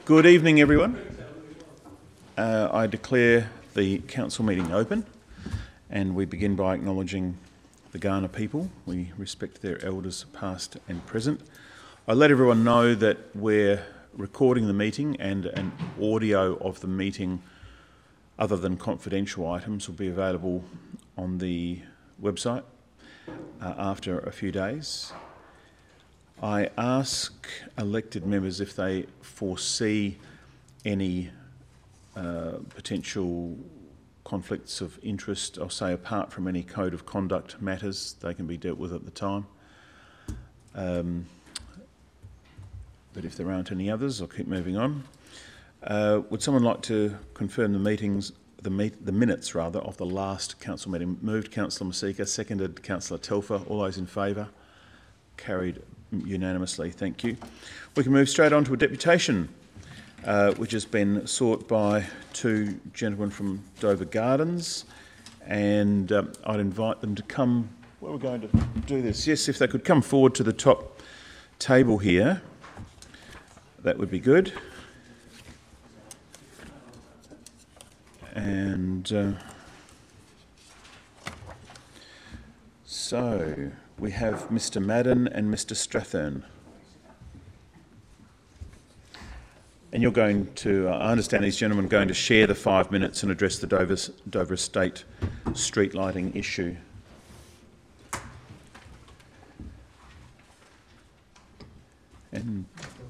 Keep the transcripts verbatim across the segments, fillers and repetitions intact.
Good evening, everyone. Uh, I declare the council meeting open, and we begin by acknowledging the Kaurna people. We respect their elders past and present. I let everyone know that we're recording the meeting, and an audio of the meeting other than confidential items will be available on the website uh, after a few days. I ask elected members if they foresee any uh, potential conflicts of interest, I'll say apart from any code of conduct matters, they can be dealt with at the time. Um, but if there aren't any others, I'll keep moving on. Uh, would someone like to confirm the meetings, the, meet, the minutes rather, of the last council meeting? Moved Councillor Masika, seconded Councillor Telfer. All those in favour? Carried unanimously, thank you. We can move straight on to a deputation, uh, which has been sought by two gentlemen from Dover Gardens, and um, I'd invite them to come. Where we're going to do this? Yes, if they could come forward to the top table here, that would be good. And uh, so we have Mister Madden and Mister Strathern. And you're going to, uh, I understand these gentlemen are going to share the five minutes and address the Dover, Dover Estate street lighting issue. And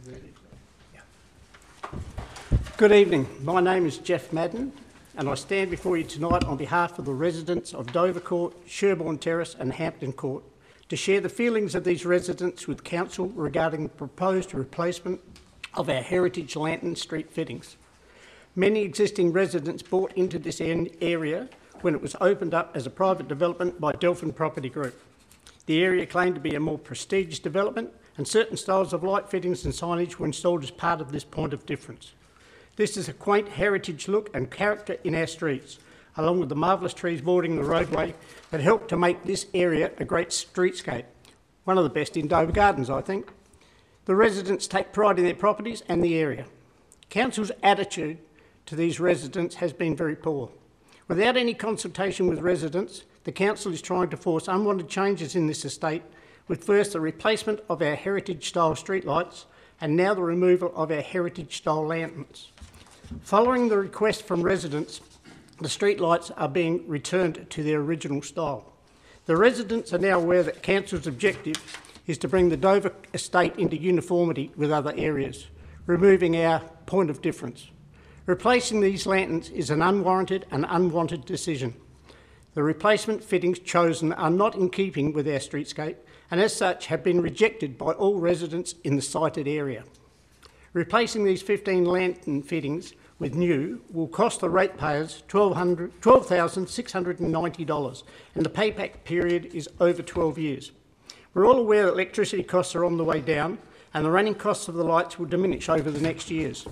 Good evening. My name is Jeff Madden, and I stand before you tonight on behalf of the residents of Dover Court, Sherborne Terrace and Hampton Court to share the feelings of these residents with Council regarding the proposed replacement of our heritage lantern street fittings. Many existing residents bought into this area when it was opened up as a private development by Delphin Property Group. The area claimed to be a more prestigious development, and certain styles of light fittings and signage were installed as part of this point of difference. This is a quaint heritage look and character in our streets, along with the marvellous trees bordering the roadway that help to make this area a great streetscape. One of the best in Dover Gardens, I think. The residents take pride in their properties and the area. Council's attitude to these residents has been very poor. Without any consultation with residents, the Council is trying to force unwanted changes in this estate, with first the replacement of our heritage-style streetlights and now the removal of our heritage-style lanterns. Following the request from residents, the streetlights are being returned to their original style. The residents are now aware that Council's objective is to bring the Dover estate into uniformity with other areas, removing our point of difference. Replacing these lanterns is an unwarranted and unwanted decision. The replacement fittings chosen are not in keeping with our streetscape, and as such have been rejected by all residents in the cited area. Replacing these fifteen lantern fittings with new will cost the ratepayers twelve thousand six hundred ninety dollars, and the payback period is over twelve years. We're all aware that electricity costs are on the way down, and the running costs of the lights will diminish over the next years.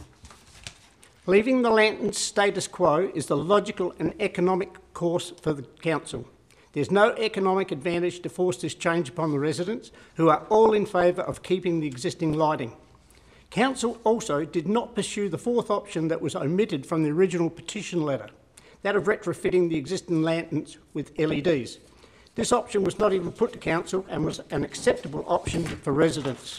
Leaving the lanterns status quo is the logical and economic course for the Council. There's no economic advantage to force this change upon the residents, who are all in favour of keeping the existing lighting. Council also did not pursue the fourth option that was omitted from the original petition letter, that of retrofitting the existing lanterns with L E Ds. This option was not even put to Council and was an acceptable option for residents.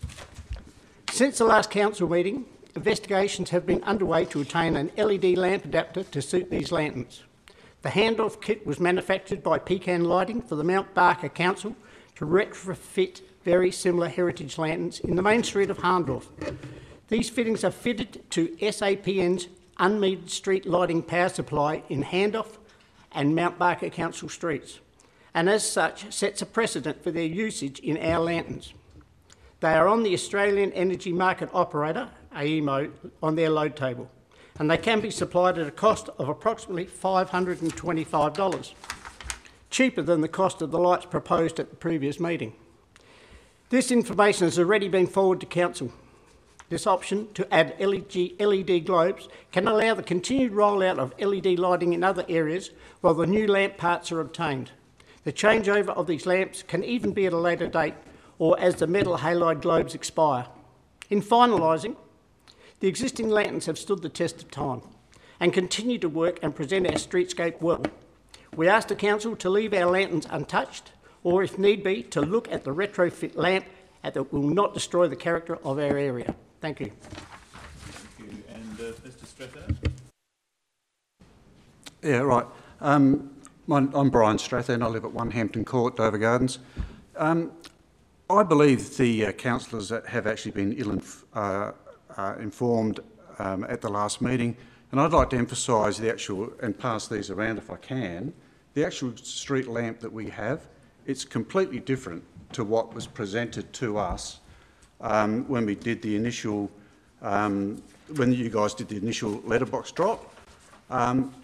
Since the last Council meeting, investigations have been underway to obtain an L E D lamp adapter to suit these lanterns. The handoff kit was manufactured by Pecan Lighting for the Mount Barker Council to retrofit very similar heritage lanterns in the main street of Harndorf. These fittings are fitted to S A P N's unmetered street lighting power supply in Harndorf and Mount Barker Council streets, and as such sets a precedent for their usage in our lanterns. They are on the Australian Energy Market Operator, A E M O, on their load table, and they can be supplied at a cost of approximately five hundred twenty-five dollars, cheaper than the cost of the lights proposed at the previous meeting. This information has already been forwarded to Council. This option to add L E D globes can allow the continued rollout of L E D lighting in other areas while the new lamp parts are obtained. The changeover of these lamps can even be at a later date or as the metal halide globes expire. In finalising, The existing lanterns have stood the test of time and continue to work and present our streetscape well. We ask the council to leave our lanterns untouched, or if need be, to look at the retrofit lamp that will not destroy the character of our area. Thank you. Thank you. And uh, Mister Strather? Yeah, right. Um, my, I'm Brian Strather and I live at One Hampton Court, Dover Gardens. Um, I believe the uh, councillors that have actually been ill inf uh, uh, informed um, at the last meeting, and I'd like to emphasise the actual, and pass these around if I can, the actual street lamp that we have. It's completely different to what was presented to us um, when we did the initial, um, when you guys did the initial letterbox drop. Um,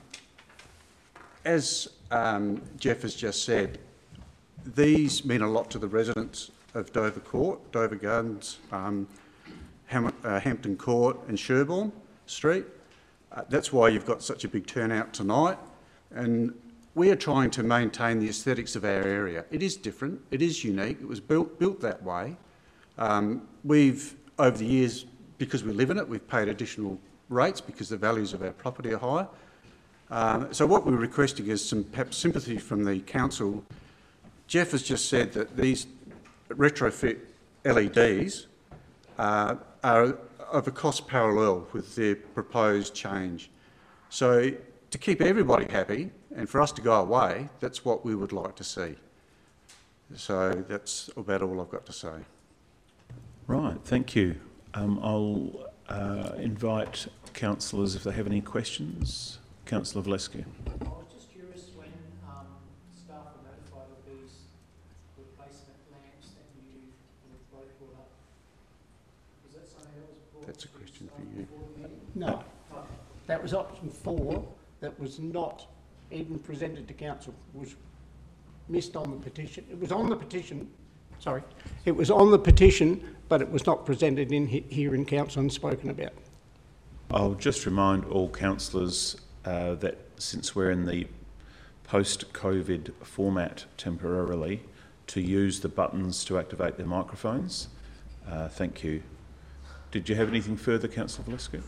as um, Jeff has just said, these mean a lot to the residents of Dover Court, Dover Gardens, um, Ham uh, Hampton Court and Sherbourne Street. Uh, that's why you've got such a big turnout tonight. And we are trying to maintain the aesthetics of our area. It is different, it is unique, it was built, built that way. Um, we've, over the years, because we live in it, we've paid additional rates because the values of our property are higher. Um, so what we're requesting is some perhaps sympathy from the council. Jeff has just said that these retrofit L E Ds uh, are of a cost parallel with their proposed change. So to keep everybody happy and for us to go away, that's what we would like to see. So that's about all I've got to say. Right, thank you. Um, I'll uh, invite councillors if they have any questions. Councillor Valescu. I was just curious when um, staff were notified of these replacement lamps that you both brought up. Was that something that was brought That's a question for you. No, that was option four that was not even presented to council, was missed on the petition. It was on the petition, sorry, it was on the petition, but it was not presented in he here in council and spoken about. I'll just remind all councillors uh, that since we're in the post-COVID format temporarily, to use the buttons to activate their microphones. Uh, thank you. Did you have anything further, Councillor Valescu?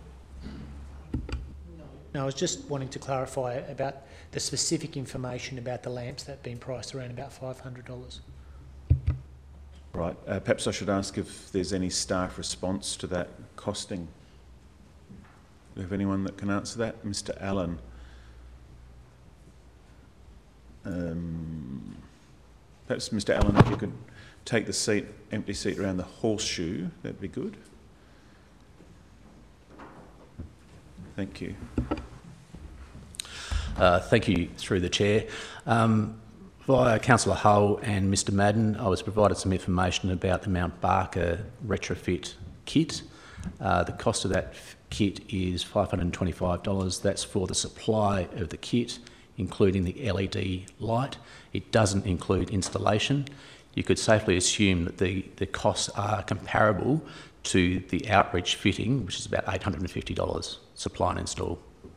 No, I was just wanting to clarify about the specific information about the lamps that have been priced around about five hundred dollars. Right. Uh, perhaps I should ask if there's any staff response to that costing. Do we have anyone that can answer that? Mister Allen. Um, perhaps, Mister Allen, if you could take the seat, empty seat around the horseshoe, that'd be good. Thank you. Uh, thank you, through the chair. Um, via Councillor Hull and Mister Madden, I was provided some information about the Mount Barker retrofit kit. Uh, the cost of that kit is five hundred and twenty-five dollars. That's for the supply of the kit, including the L E D light. It doesn't include installation. You could safely assume that the, the costs are comparable to the outreach fitting, which is about eight hundred and fifty dollars, supply and install.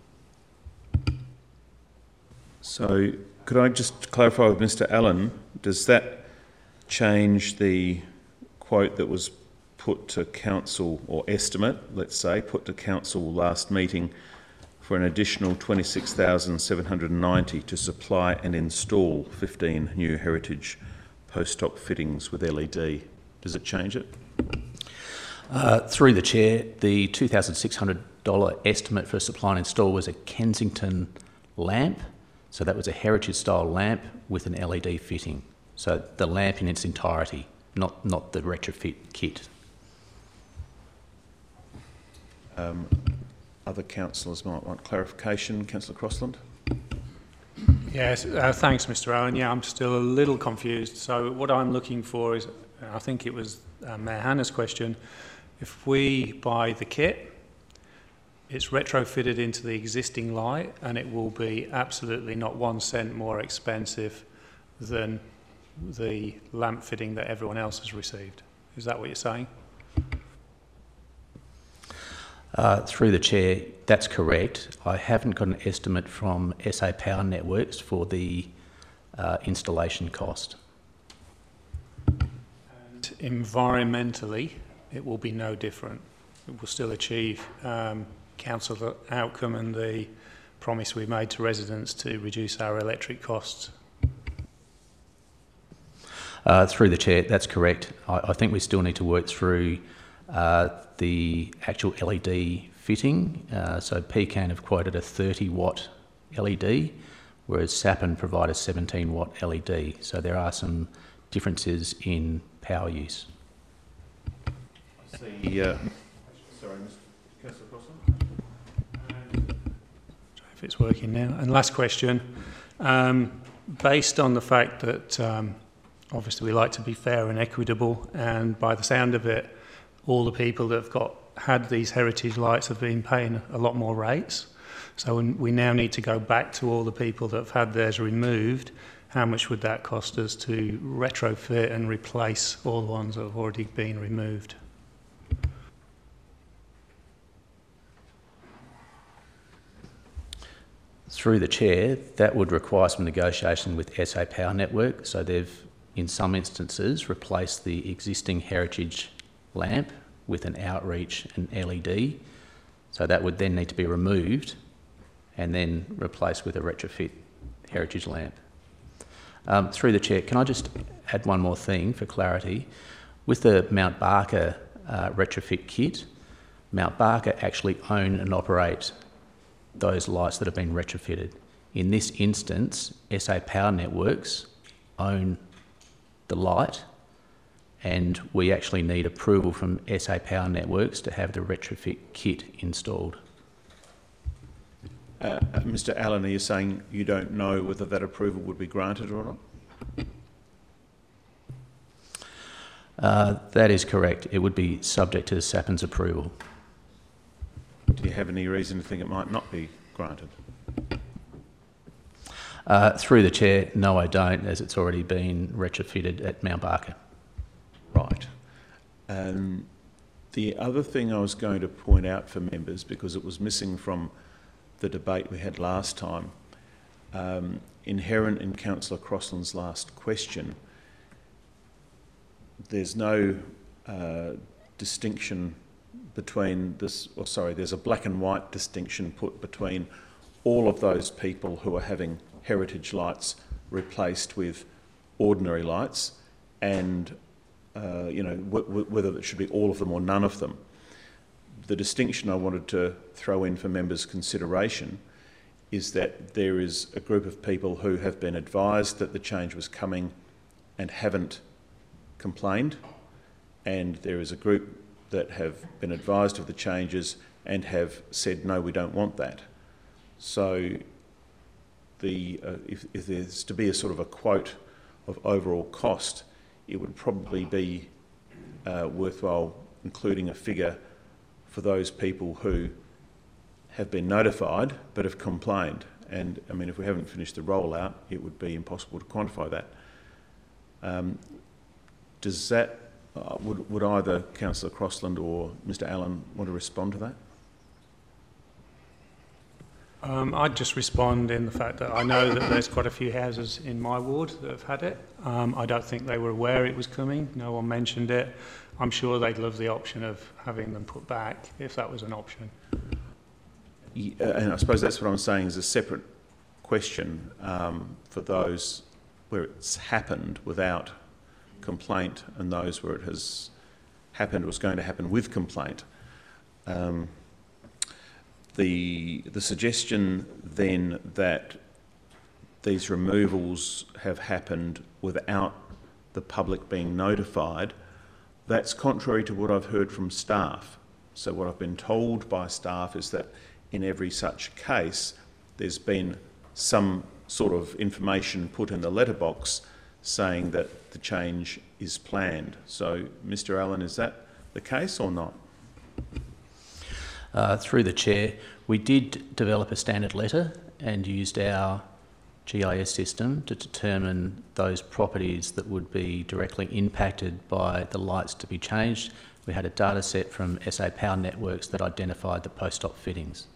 So could I just clarify with Mister Allen, does that change the quote that was put to council, or estimate, let's say, put to council last meeting for an additional twenty-six thousand seven hundred and ninty to supply and install fifteen new heritage post-op fittings with L E D? Does it change it? Uh, through the chair, the two thousand six hundred dollars estimate for supply and install was a Kensington lamp. So that was a heritage style lamp with an L E D fitting. So the lamp in its entirety, not, not the retrofit kit. Um, other councillors might want clarification. Councillor Crossland. Yes, uh, thanks, Mister Owen. Yeah, I'm still a little confused. So what I'm looking for is, I think it was uh, Mayor Hannah's question, if we buy the kit, it's retrofitted into the existing light and it will be absolutely not one cent more expensive than the lamp fitting that everyone else has received. Is that what you're saying? Uh, through the chair, that's correct. I haven't got an estimate from S A Power Networks for the uh, installation cost. And environmentally, it will be no different. will still achieve um, council outcome and the promise we made to residents to reduce our electric costs. Uh, through the chair, that's correct. I, I think we still need to work through uh, the actual L E D fitting. Uh, so P CAN have quoted a thirty watt L E D, whereas Sapin provide a seventeen watt L E D. So there are some differences in power use. I see. Uh, sorry, Mister Councillor Crossland. If it's working now. And last question, um, based on the fact that um, obviously we like to be fair and equitable, and by the sound of it, all the people that have got had these heritage lights have been paying a lot more rates. So we now need to go back to all the people that have had theirs removed. How much would that cost us to retrofit and replace all the ones that have already been removed? Through the chair, that would require some negotiation with S A Power Network. So they've, in some instances, replaced the existing heritage lamp with an outreach and L E D. So that would then need to be removed and then replaced with a retrofit heritage lamp. Um, through the chair, can I just add one more thing for clarity? With the Mount Barker uh, retrofit kit, Mount Barker actually own and operate those lights that have been retrofitted. In this instance, S A Power Networks own the light, and we actually need approval from S A Power Networks to have the retrofit kit installed. Uh, Mister Allen, are you saying you don't know whether that approval would be granted or not? Uh, that is correct. It would be subject to Sapin's approval. Do you have any reason to think it might not be granted? Uh, through the chair, no I don't, as it's already been retrofitted at Mount Barker. Right. Um, the other thing I was going to point out for members, because it was missing from the debate we had last time, um, inherent in Councillor Crossland's last question, there's no uh, distinction between this, or sorry, there's a black and white distinction put between all of those people who are having heritage lights replaced with ordinary lights and, uh, you know, w w whether it should be all of them or none of them. The distinction I wanted to throw in for members' consideration is that there is a group of people who have been advised that the change was coming and haven't complained, and there is a group that have been advised of the changes and have said, no, we don't want that. So the, uh, if, if there's to be a sort of a quote of overall cost, it would probably be uh, worthwhile including a figure for those people who have been notified but have complained. And I mean, if we haven't finished the rollout, it would be impossible to quantify that. Um, does that, uh, would, would either Councillor Crossland or Mister Allen want to respond to that? Um, I'd just respond in the fact that I know that there's quite a few houses in my ward that have had it. Um, I don't think they were aware it was coming. No one mentioned it. I'm sure they'd love the option of having them put back if that was an option. Yeah, and I suppose that's what I'm saying is a separate question um, for those where it's happened without complaint and those where it has happened or was going to happen with complaint. Um, The, the suggestion then that these removals have happened without the public being notified, that's contrary to what I've heard from staff. So what I've been told by staff is that in every such case, there's been some sort of information put in the letterbox saying that the change is planned. So, Mister Allen, is that the case or not? Uh, through the chair, we did develop a standard letter and used our G I S system to determine those properties that would be directly impacted by the lights to be changed. We had a data set from S A Power Networks that identified the post-op fittings.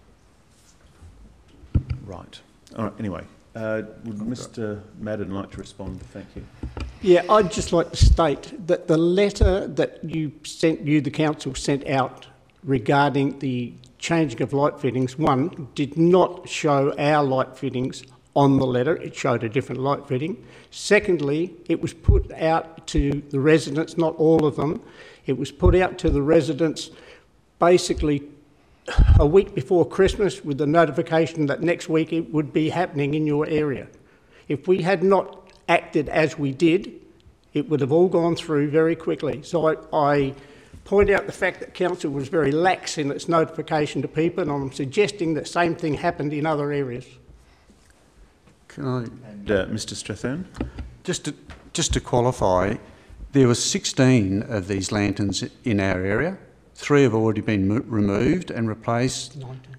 Right. All right. Anyway, uh, would Mister Madden like to respond? Thank you. Yeah, I'd just like to state that the letter that you sent, you, the council, sent out regarding the changing of light fittings, one, did not show our light fittings on the letter. It showed a different light fitting. Secondly, it was put out to the residents, not all of them. It was put out to the residents basically a week before Christmas with the notification that next week it would be happening in your area. If we had not acted as we did, it would have all gone through very quickly. So I, I point out the fact that council was very lax in its notification to people, and I'm suggesting that same thing happened in other areas. Can I, And, uh, Mr Strathern? just to, just to qualify, there were sixteen of these lanterns in our area. Three have already been mo- removed and replaced. nineteen.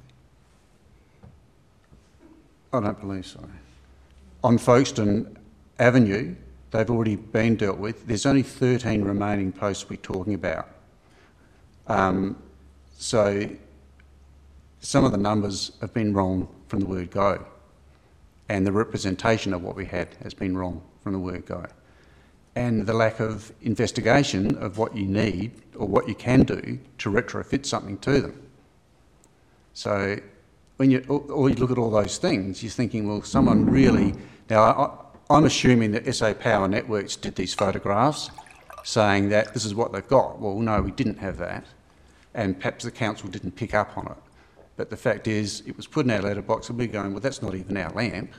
I don't believe so. On Folkestone Avenue, they've already been dealt with. There's only thirteen remaining posts we're talking about. Um, so some of the numbers have been wrong from the word go, and the representation of what we had has been wrong from the word go. And the lack of investigation of what you need or what you can do to retrofit something to them. So when you, or you look at all those things, you're thinking, well, someone really... Now, I, I'm assuming that S A Power Networks did these photographs saying that this is what they've got. Well, no, we didn't have that, and perhaps the council didn't pick up on it. But the fact is, it was put in our letterbox and we're going, well, that's not even our lamp.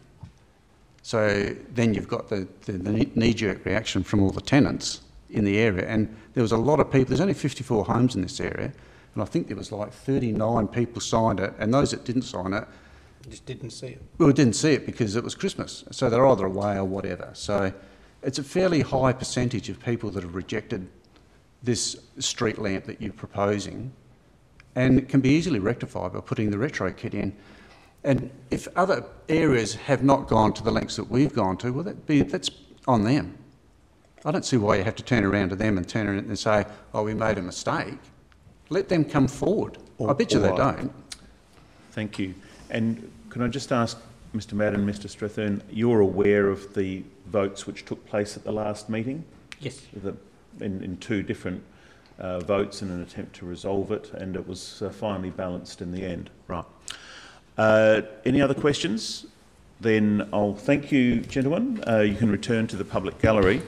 So then you've got the, the, the knee-jerk reaction from all the tenants in the area. And there was a lot of people, there's only fifty-four homes in this area, and I think there was like thirty-nine people signed it, and those that didn't sign it, Just didn't see it. well, didn't see it because it was Christmas. So they're either away or whatever. So it's a fairly high percentage of people that have rejected this street lamp that you're proposing, and it can be easily rectified by putting the retro kit in. And if other areas have not gone to the lengths that we've gone to, well, that be, that's on them. I don't see why you have to turn around to them and turn around and say, oh, we made a mistake. Let them come forward. I bet you they don't. Thank you. And can I just ask Mr Madden, Mr Strathern, you're aware of the votes which took place at the last meeting? Yes. The, in, in two different uh, votes in an attempt to resolve it, and it was uh, finally balanced in the end. Right. Uh, any other questions? Then I'll thank you, gentlemen. Uh, you can return to the public gallery.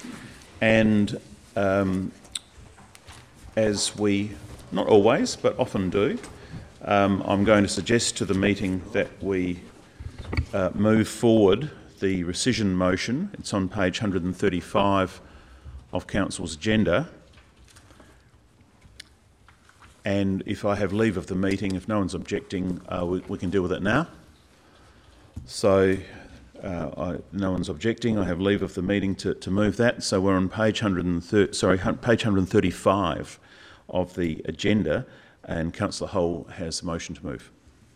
And um, as we, not always, but often do, um, I'm going to suggest to the meeting that we uh, move forward the rescission motion. It's on page one hundred thirty-five of Council's agenda. And if I have leave of the meeting, if no one's objecting, uh, we, we can deal with it now. So uh, I, no one's objecting. I have leave of the meeting to, to move that. So we're on page one hundred thirty, sorry, page one hundred thirty-five of the agenda, and Councillor Hull has the motion to move.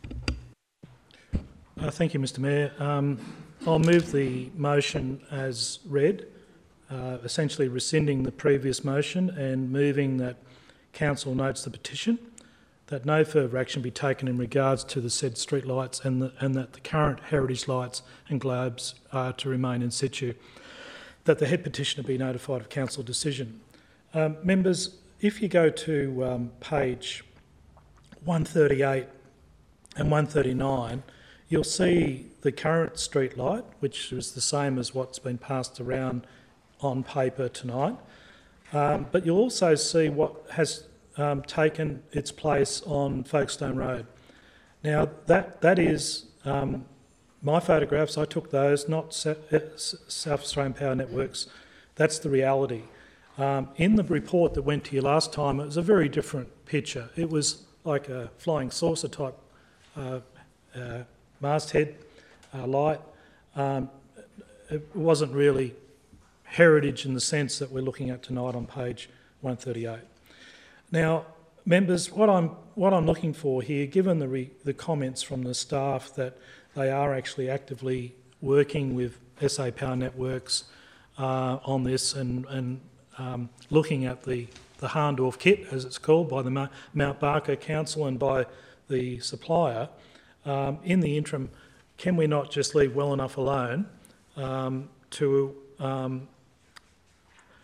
Uh, thank you, Mr Mayor. Um, I'll move the motion as read, uh, essentially rescinding the previous motion and moving that Council notes the petition, that no further action be taken in regards to the said street lights, and, the, and that the current heritage lights and globes are to remain in situ, that the head petitioner be notified of Council decision. Um, members, if you go to um, page one thirty-eight and one thirty-nine, you'll see the current street light, which is the same as what's been passed around on paper tonight. Um, but you'll also see what has um, taken its place on Folkestone Road. Now, that that is um, my photographs. I took those, not South Australian Power Networks. That's the reality. Um, in the report that went to you last time, it was a very different picture. It was like a flying saucer type uh, uh, masthead uh, light. Um, it wasn't really heritage in the sense that we're looking at tonight on page one thirty-eight. Now, members, what I'm what I'm looking for here, given the re, the comments from the staff that they are actually actively working with S A Power Networks uh, on this and and um, looking at the the Harndorf kit, as it's called, by the Ma Mount Barker Council and by the supplier. Um, in the interim, can we not just leave well enough alone um, to um,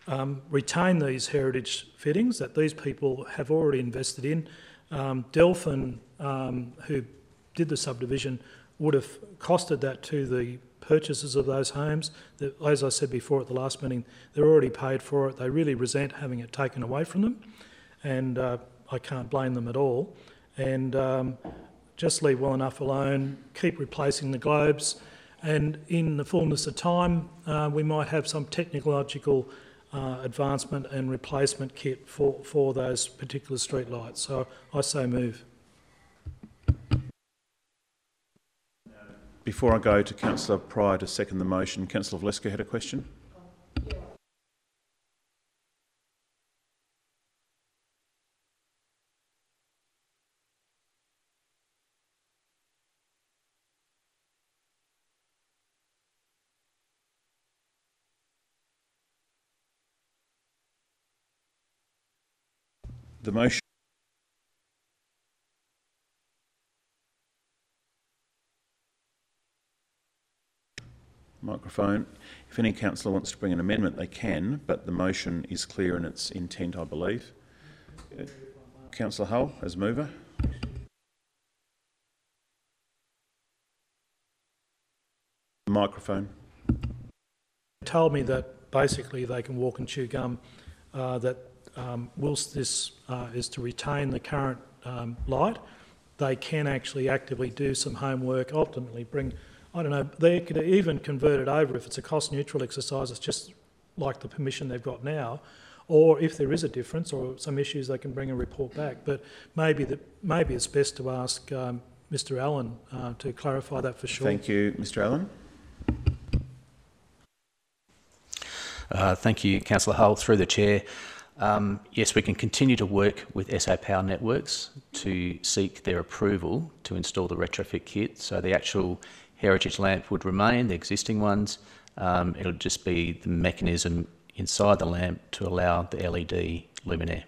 um, retain these heritage fittings that these people have already invested in. Um, Delphin, um, who did the subdivision, would have costed that to the purchasers of those homes. That, as I said before at the last meeting, they're already paid for it. They really resent having it taken away from them, and uh, I can't blame them at all. And um, just leave well enough alone, keep replacing the globes, and in the fullness of time, uh, we might have some technological uh, advancement and replacement kit for, for those particular street lights. So I say move. Before I go to Councillor Pryor to second the motion, Councillor Valeska had a question. The motion. Microphone. If any councillor wants to bring an amendment, they can, but the motion is clear in its intent, I believe. Uh, Councillor Hull, as mover. Microphone. Told me that basically they can walk and chew gum, uh, that um, whilst this uh, is to retain the current um, light, they can actually actively do some homework, ultimately bring, I don't know, they could even convert it over if it's a cost-neutral exercise. It's just like the permission they've got now, or if there is a difference or some issues, they can bring a report back. But maybe that maybe it's best to ask um, Mister Allen uh, to clarify that for sure. Thank you, Mister Allen. Uh, thank you, Councillor Hull. Through the chair, um, yes, we can continue to work with S A Power Networks to seek their approval to install the retrofit kit. So the actual heritage lamp would remain, the existing ones. Um, it'll just be the mechanism inside the lamp to allow the L E D luminaire.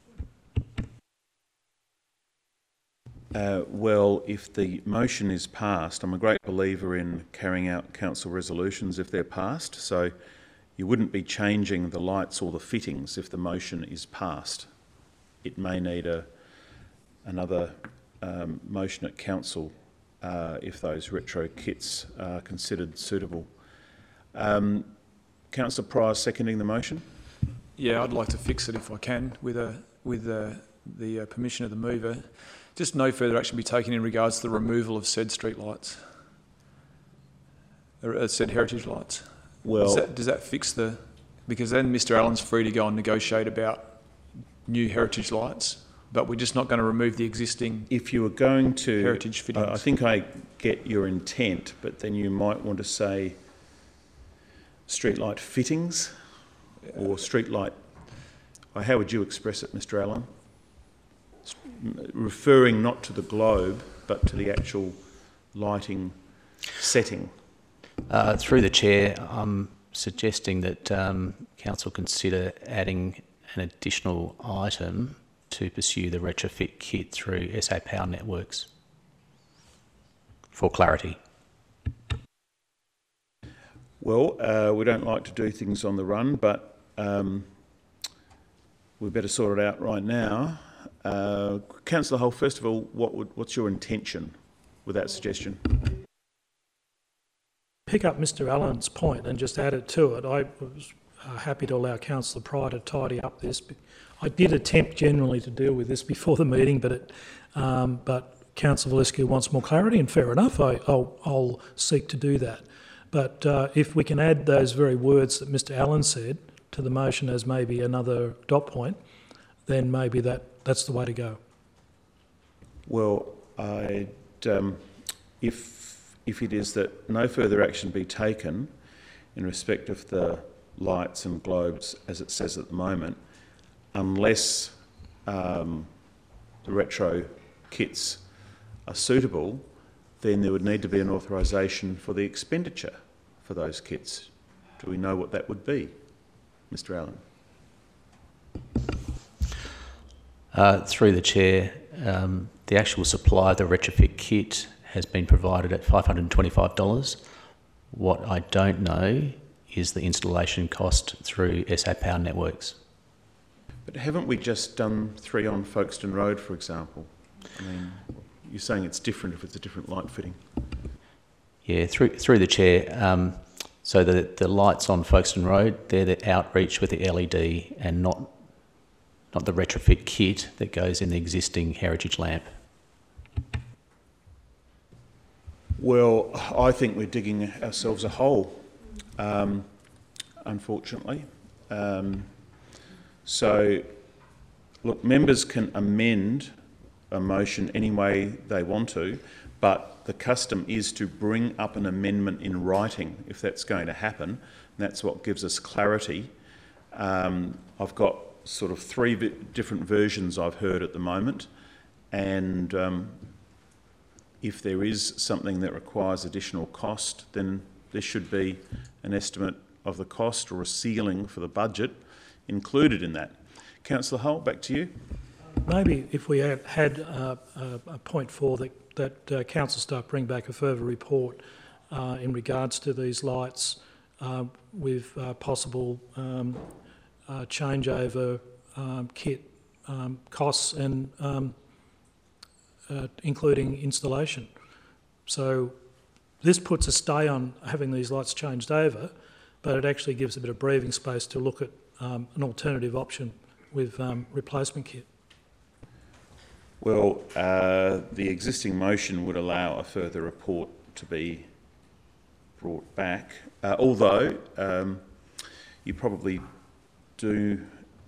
Uh, well, if the motion is passed, I'm a great believer in carrying out council resolutions if they're passed. So you wouldn't be changing the lights or the fittings if the motion is passed. It may need a, another um, motion at council uh, if those retro kits are considered suitable. Um, Councillor Pryor seconding the motion. Yeah, I'd like to fix it if I can with a with a, the uh, permission of the mover. Just no further action be taken in regards to the removal of said street lights, or uh, said heritage lights. Well, does that, does that fix the? Because then Mister Allen's free to go and negotiate about new heritage lights, but we're just not going to remove the existing. If you were going to heritage fittings. I think I get your intent, but then you might want to say streetlight fittings or streetlight. How would you express it, Mister Allen? Referring not to the globe, but to the actual lighting setting. Uh, through the chair, I'm suggesting that um, council consider adding an additional item to pursue the retrofit kit through S A Power Networks for clarity. Well, uh, we don't like to do things on the run, but um, we better sort it out right now. Uh, Councillor Hull, first of all, what would, what's your intention with that suggestion? Pick up Mister Allen's point and just add it to it. I was uh, happy to allow Councillor Pryor to tidy up this. I did attempt generally to deal with this before the meeting, but it, um, but Councillor Valeska wants more clarity, and fair enough, I, I'll, I'll seek to do that. But uh, if we can add those very words that Mister Allen said to the motion as maybe another dot point, then maybe that, that's the way to go. Well, I'd, um, if if it is that no further action be taken in respect of the lights and globes, as it says at the moment, unless um, the retro kits are suitable, then there would need to be an authorisation for the expenditure for those kits. Do we know what that would be, Mister Allen? Uh, through the chair, um, the actual supply of the retrofit kit has been provided at five hundred and twenty-five dollars. What I don't know is the installation cost through S A Power Networks. But haven't we just done three on Folkestone Road, for example? I mean, you're saying it's different if it's a different light fitting. Yeah, through through the chair. Um, so the the lights on Folkestone Road, they're the outreach with the L E D and not not the retrofit kit that goes in the existing heritage lamp. Well, I think we're digging ourselves a hole, um, unfortunately. Um, so, look, members can amend a motion any way they want to, but the custom is to bring up an amendment in writing if that's going to happen. And that's what gives us clarity. Um, I've got sort of three v- different versions I've heard at the moment, and um, if there is something that requires additional cost, then there should be an estimate of the cost or a ceiling for the budget included in that. Councillor Hull, back to you. Maybe if we had, had uh, a, a point four that, that uh, council staff bring back a further report uh, in regards to these lights uh, with uh, possible um, uh, changeover um, kit um, costs and um, uh, including installation. So this puts a stay on having these lights changed over, but it actually gives a bit of breathing space to look at um, an alternative option with um, replacement kit. Well, uh, the existing motion would allow a further report to be brought back, uh, although um, you probably do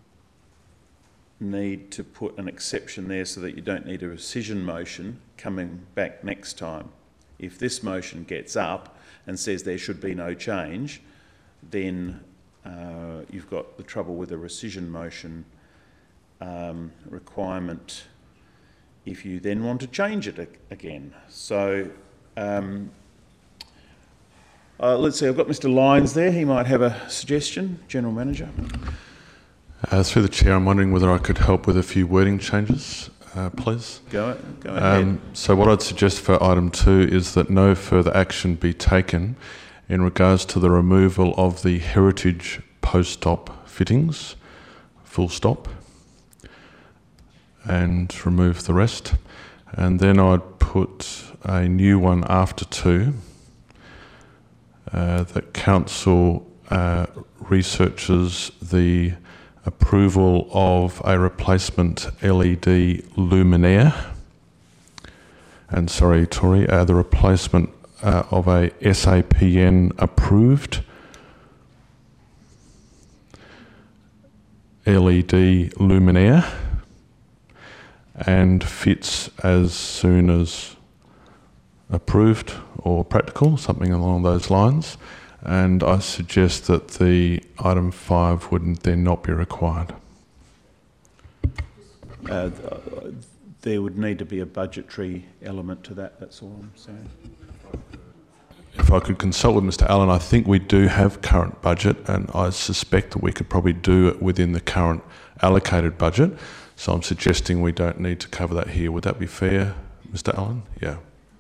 need to put an exception there so that you don't need a rescission motion coming back next time. If this motion gets up and says there should be no change, then uh, you've got the trouble with a rescission motion um, requirement if you then want to change it again. So um, uh, let's see, I've got Mister Lyons there. He might have a suggestion. General Manager. Uh, through the Chair, I'm wondering whether I could help with a few wording changes, uh, please. Go, go ahead. Um, so what I'd suggest for item two is that no further action be taken in regards to the removal of the heritage post-op fittings, full stop, and remove the rest. And then I'd put a new one after two, uh, that council uh, researches the approval of a replacement L E D luminaire, and sorry, Tori, uh, the replacement uh, of a S A P N approved L E D luminaire, and fits as soon as approved or practical, something along those lines. And I suggest that the item five would then not be required. Uh, there would need to be a budgetary element to that, that's all I'm saying. If I could consult with Mister Allen, I think we do have current budget, and I suspect that we could probably do it within the current allocated budget. So I'm suggesting we don't need to cover that here. Would that be fair, Mister Allen? Yeah.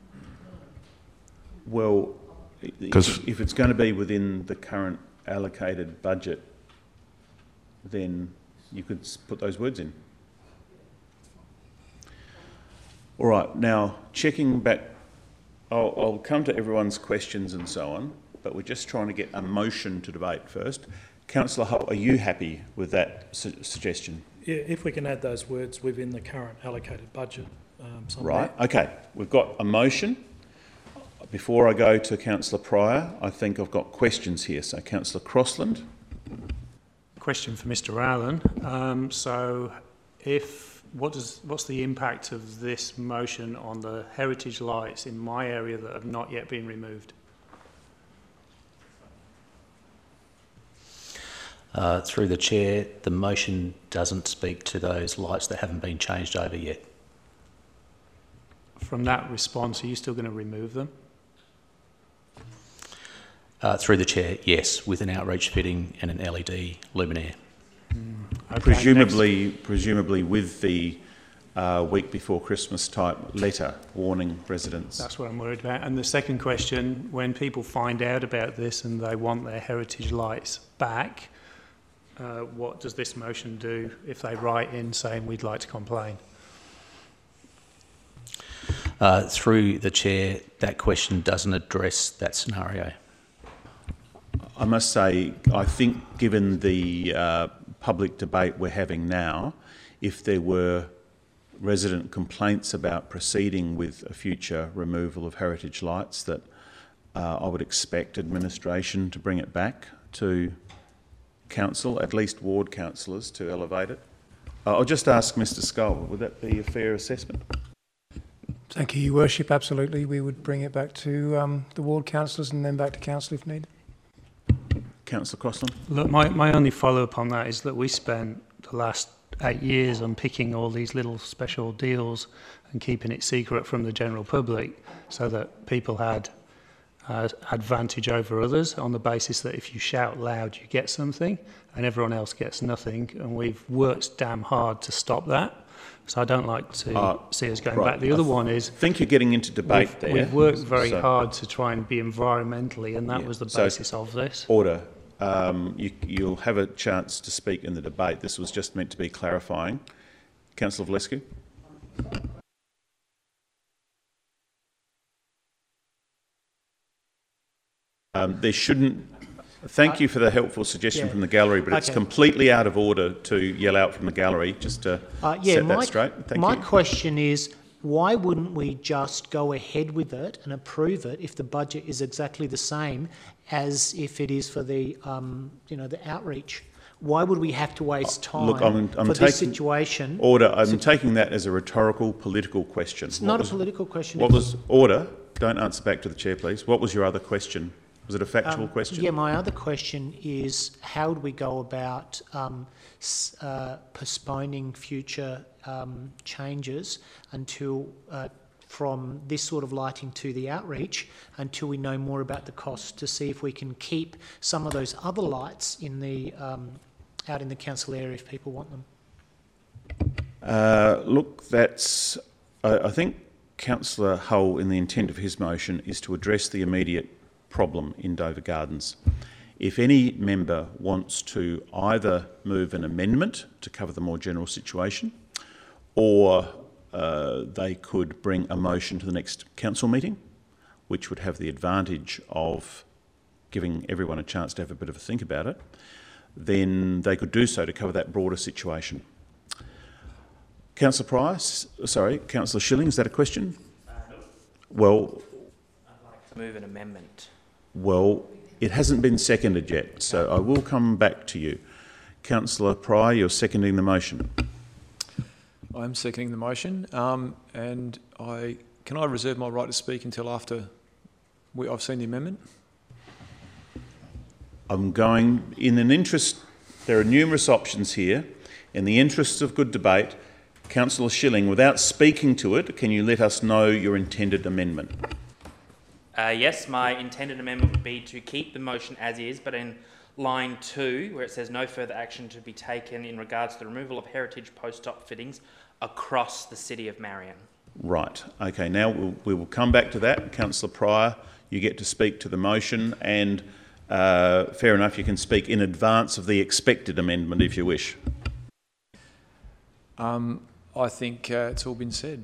Well, if, if it's going to be within the current allocated budget, then you could put those words in. All right, now checking back, I'll, I'll come to everyone's questions and so on, but we're just trying to get a motion to debate first. Councillor Hull, are you happy with that su suggestion? Yeah, if we can add those words within the current allocated budget. Um, right, okay, we've got a motion. Before I go to Councillor Pryor, I think I've got questions here. So, Councillor Crossland. Question for Mister Allen. Um, so, if what does what's the impact of this motion on the heritage lights in my area that have not yet been removed? Uh, through the chair, the motion doesn't speak to those lights that haven't been changed over yet. From that response, are you still going to remove them? Uh, through the chair, yes, with an outreach fitting and an L E D luminaire. Mm. Okay, presumably, next. presumably with the uh, week before Christmas type letter warning residents. That's what I'm worried about. And the second question, when people find out about this and they want their heritage lights back, uh, what does this motion do if they write in saying we'd like to complain? Uh, through the chair, that question doesn't address that scenario. I must say, I think given the uh, public debate we're having now, if there were resident complaints about proceeding with a future removal of heritage lights, that uh, I would expect administration to bring it back to council, at least ward councillors, to elevate it. Uh, I'll just ask Mr Scull, would that be a fair assessment? Thank you, Your Worship. Absolutely. We would bring it back to um, the ward councillors and then back to council if needed. Councillor Crossland? Look, my, my only follow-up on that is that we spent the last eight years on picking all these little special deals and keeping it secret from the general public so that people had uh, advantage over others on the basis that if you shout loud you get something and everyone else gets nothing, and we've worked damn hard to stop that. So I don't like to uh, see us going right. back. The other one is... I think you're getting into debate we've, there. We've worked very so, hard to try and be environmentally, and that yeah. was the basis so, of this. Order. Um, you, you'll have a chance to speak in the debate. This was just meant to be clarifying. Councillor Valescu. Um, there shouldn't... Thank you for the helpful suggestion yeah. from the gallery, but okay. it's completely out of order to yell out from the gallery, just to uh, yeah, set my, that straight. Thank my you. question is, why wouldn't we just go ahead with it and approve it if the budget is exactly the same as if it is for the, um, you know, the outreach? Why would we have to waste time Look, I'm, I'm for taking, this situation? Order. I'm so, taking that as a rhetorical, political question. It's what not was, a political question. What was order? Don't answer back to the chair, please. What was your other question? Was it a factual um, question? Yeah, my other question is, how would we go about um, uh, postponing future um, changes until uh, from this sort of lighting to the outreach until we know more about the cost, to see if we can keep some of those other lights in the um, out in the council area if people want them? Uh, look, that's... I, I think Councillor Hull, in the intent of his motion, is to address the immediate problem in Dover Gardens. If any member wants to either move an amendment to cover the more general situation, or uh, they could bring a motion to the next council meeting, which would have the advantage of giving everyone a chance to have a bit of a think about it, then they could do so to cover that broader situation. Councillor Price, sorry, Councillor Schilling, is that a question? Uh, no. Well, I'd like to move an amendment. Well, it hasn't been seconded yet, so I will come back to you. Councillor Pryor, you're seconding the motion. I'm seconding the motion, um, and I can I reserve my right to speak until after we, I've seen the amendment? I'm going, in an interest, there are numerous options here. In the interests of good debate, Councillor Schilling, without speaking to it, can you let us know your intended amendment? Uh, yes, my intended amendment would be to keep the motion as is, but in line two, where it says no further action to be taken in regards to the removal of heritage post-op fittings across the City of Marion. Right. Okay, now we'll, we will come back to that. Councillor Pryor, you get to speak to the motion, and uh, fair enough, you can speak in advance of the expected amendment if you wish. Um, I think uh, it's all been said.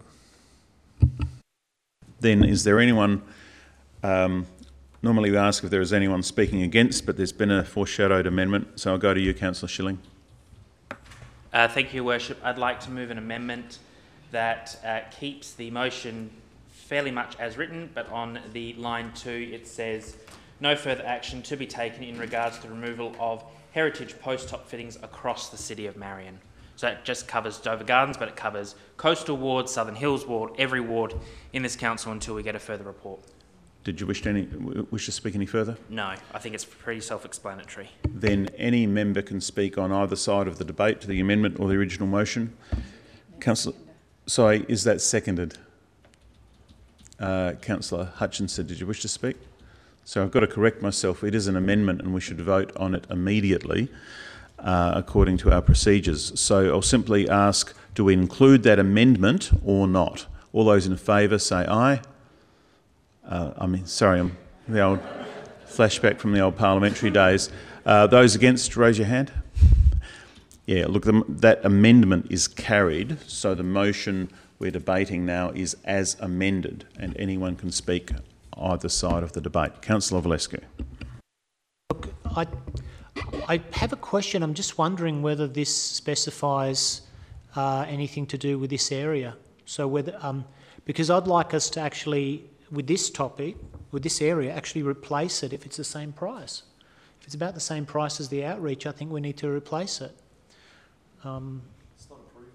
Then is there anyone... Um, normally we ask if there is anyone speaking against, but there's been a foreshadowed amendment, so I'll go to you, Councillor Schilling. Uh, thank you, Your Worship. I'd like to move an amendment that uh, keeps the motion fairly much as written, but on the line two it says no further action to be taken in regards to the removal of heritage post-top fittings across the City of Marion. So that just covers Dover Gardens, but it covers Coastal Ward, Southern Hills Ward, every ward in this council until we get a further report. Did you wish to, any, wish to speak any further? No, I think it's pretty self-explanatory. Then any member can speak on either side of the debate to the amendment or the original motion. Councillor, sorry, is that seconded? Uh, Councillor Hutchinson, did you wish to speak? So I've got to correct myself. It is an amendment and we should vote on it immediately. uh, according to our procedures. So I'll simply ask, do we include that amendment or not? All those in favour say aye. Uh, I mean, sorry, I'm the old flashback from the old parliamentary days. Uh, those against, raise your hand. Yeah, look, the, that amendment is carried, so the motion we're debating now is as amended, and anyone can speak either side of the debate. Councillor Valescu. Look, I, I have a question. I'm just wondering whether this specifies uh, anything to do with this area. So whether, um, because I'd like us to actually, with this topic, with this area, actually replace it if it's the same price. If it's about the same price as the outreach, I think we need to replace it. Um, it's not approved.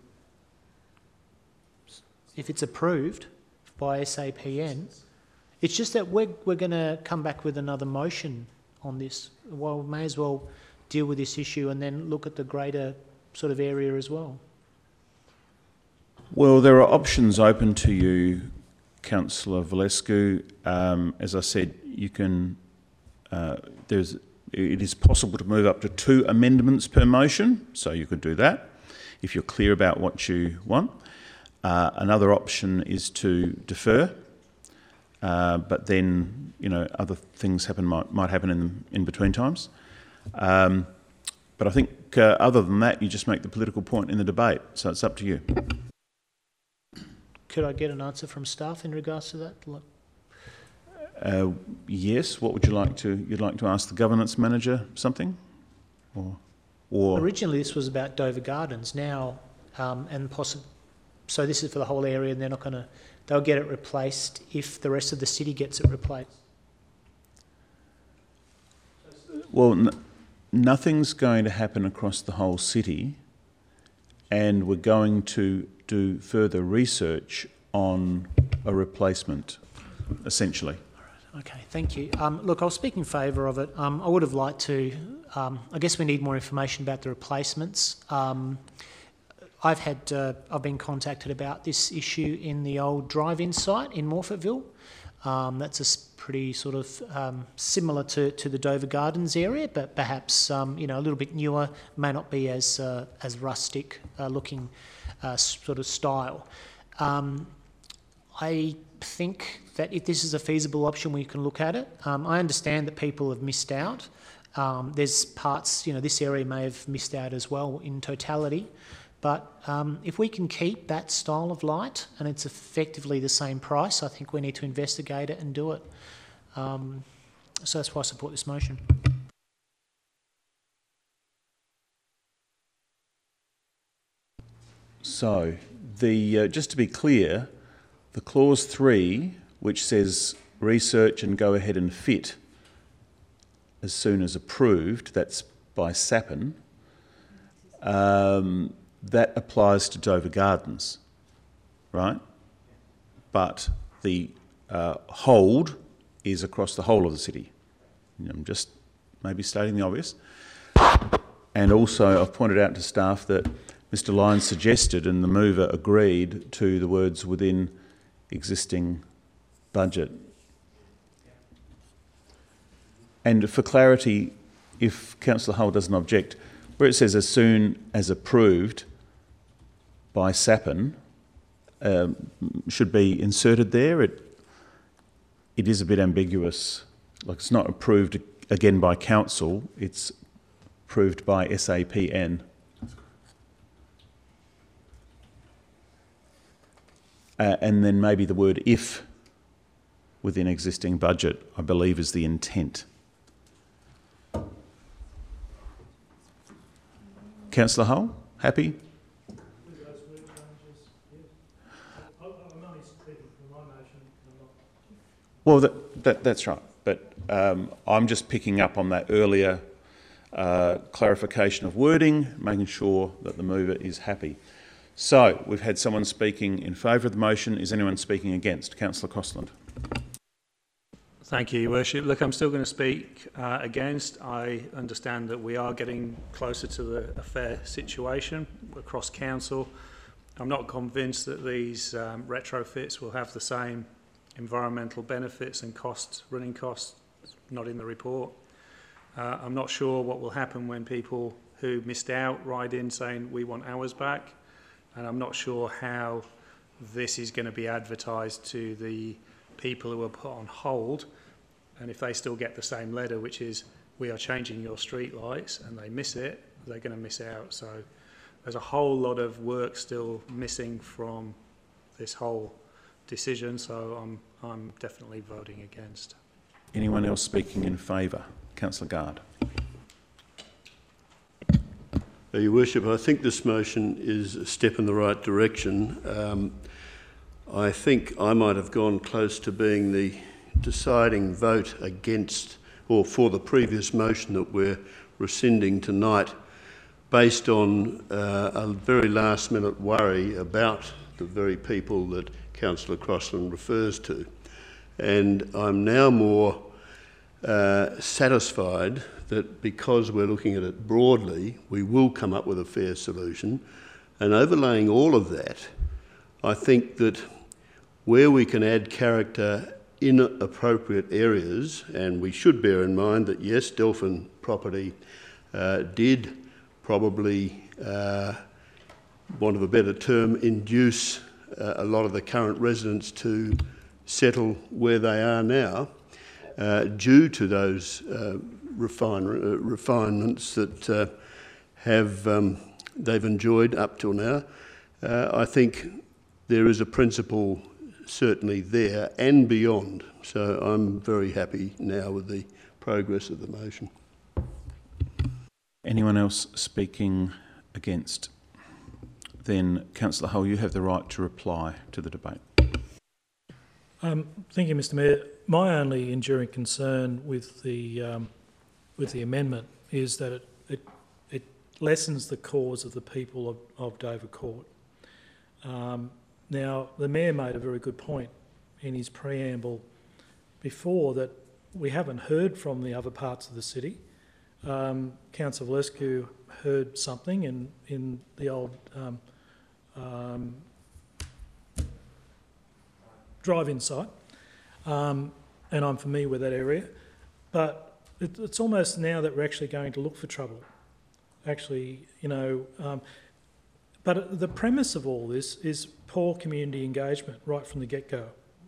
If it's approved by S A P N, it's just that we're, we're going to come back with another motion on this. Well, we may as well deal with this issue and then look at the greater sort of area as well. Well, there are options open to you, Councillor Valescu. Um, as I said, you can. Uh, there's. It is possible to move up to two amendments per motion, so you could do that if you're clear about what you want. Uh, another option is to defer, uh, but then you know other things happen might might happen in in between times. Um, but I think uh, other than that, you just make the political point in the debate. So it's up to you. Could I get an answer from staff in regards to that? Uh, yes. What would you like to? You'd like to ask the governance manager something, or, or originally this was about Dover Gardens. Now, um, and possibly, so this is for the whole area, and they're not going to. They'll get it replaced if the rest of the city gets it replaced. Well, n nothing's going to happen across the whole city, and we're going to do further research on a replacement, essentially. Okay, thank you. Um, look, I'll speak in favour of it. Um, I would have liked to, um, I guess we need more information about the replacements. Um, I've had, uh, I've been contacted about this issue in the old drive-in site in Morphettville. Um, that's a pretty sort of um, similar to, to the Dover Gardens area, but perhaps, um, you know, a little bit newer, may not be as, uh, as rustic uh, looking uh, sort of style. Um, I think that if this is a feasible option, we can look at it. Um, I understand that people have missed out. Um, there's parts, you know, this area may have missed out as well in totality. But um, if we can keep that style of light and it's effectively the same price, I think we need to investigate it and do it. Um, so that's why I support this motion. So, the uh, just to be clear, the clause three, which says research and go ahead and fit as soon as approved, that's by S A P N, um, that applies to Dover Gardens, right? But the uh, hold is across the whole of the city. I'm just maybe stating the obvious. And also I've pointed out to staff that Mister Lyons suggested and the mover agreed to the words within existing budget. And for clarity, if Councillor Hull doesn't object, where it says as soon as approved by S A P N, um, should be inserted there. It, it is a bit ambiguous. Like it's not approved again by council, it's approved by S A P N. Uh, and then maybe the word if within existing budget, I believe, is the intent. Councillor Hull, happy? Well, that, that, that's right. But um, I'm just picking up on that earlier uh, clarification of wording, making sure that the mover is happy. So, we've had someone speaking in favour of the motion. Is anyone speaking against? Councillor Costland. Thank you, Your Worship. Look, I'm still going to speak uh, against. I understand that we are getting closer to the, a fair situation across council. I'm not convinced that these um, retrofits will have the same environmental benefits and costs, running costs, not in the report. Uh, I'm not sure what will happen when people who missed out write in saying we want ours back, and I'm not sure how this is going to be advertised to the people who are put on hold, and if they still get the same letter, which is we are changing your street lights, and they miss it, they're going to miss out. So there's a whole lot of work still missing from this whole decision, so I'm, I'm definitely voting against. Anyone else speaking in favour? Councillor Gard. Uh, Your Worship, I think this motion is a step in the right direction. Um, I think I might have gone close to being the deciding vote against or for the previous motion that we're rescinding tonight, based on uh, a very last minute worry about the very people that Councillor Crossland refers to. And I'm now more uh, satisfied that because we're looking at it broadly, we will come up with a fair solution. And overlaying all of that, I think that where we can add character in appropriate areas, and we should bear in mind that yes, Delphin property uh, did probably, uh, want of a better term, induce uh, a lot of the current residents to settle where they are now, uh, due to those uh, refine, uh, refinements that uh, have um, they've enjoyed up till now. Uh, I think there is a principle certainly there and beyond. So I'm very happy now with the progress of the motion. Anyone else speaking against? Then, Councillor Hull, you have the right to reply to the debate. Um, thank you, Mister Mayor. My only enduring concern with the um, with the amendment is that it, it it lessens the cause of the people of, of Dover Court. Um, now, the Mayor made a very good point in his preamble before that we haven't heard from the other parts of the city. Um, Councillor Valescu heard something in, in the old um, um, drive-in site, um, and I'm familiar with that area, but it, it's almost now that we're actually going to look for trouble. Actually, you know, um, but the premise of all this is poor community engagement right from the get-go.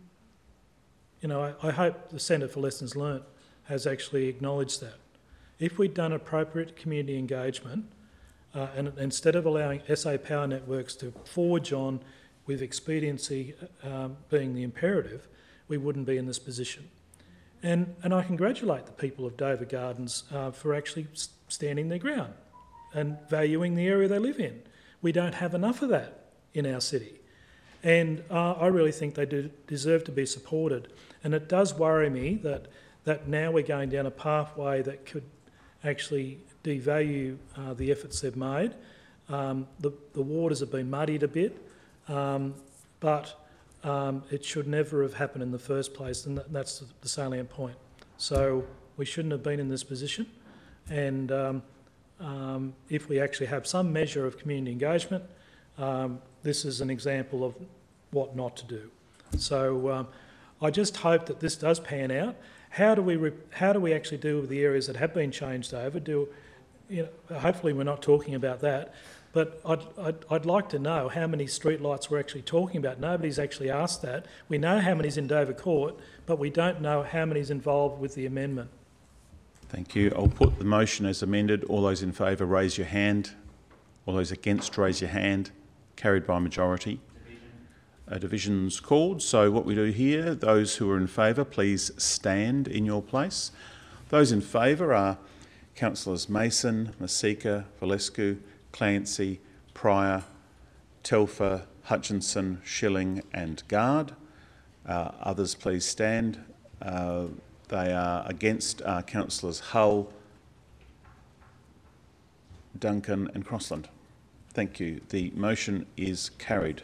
You know, I, I hope the Centre for Lessons Learnt has actually acknowledged that. If we'd done appropriate community engagement, uh, and instead of allowing S A Power Networks to forge on with expediency um, being the imperative, we wouldn't be in this position. And, and I congratulate the people of Dover Gardens uh, for actually standing their ground and valuing the area they live in. We don't have enough of that in our city. And uh, I really think they do deserve to be supported. And it does worry me that, that now we're going down a pathway that could actually devalue uh, the efforts they've made. Um, the, the waters have been muddied a bit, um, but um, it should never have happened in the first place, and that, that's the salient point. So we shouldn't have been in this position, and um, um, if we actually have some measure of community engagement, um, this is an example of what not to do. So um, I just hope that this does pan out. How do we re how do we actually deal with the areas that have been changed over? Do you know? Hopefully, we're not talking about that. But I'd, I'd, I'd like to know how many streetlights we're actually talking about. Nobody's actually asked that. We know how many's in Dover Court, but we don't know how many's involved with the amendment. Thank you. I'll put the motion as amended. All those in favour, raise your hand. All those against, raise your hand. Carried by majority. A division's called. So what we do here, those who are in favour, please stand in your place. Those in favour are Councillors Mason, Masika, Valescu, Clancy, Pryor, Telfer, Hutchinson, Schilling and Gard. Uh, others please stand. Uh, they are against uh, Councillors Hull, Duncan and Crossland. Thank you. The motion is carried.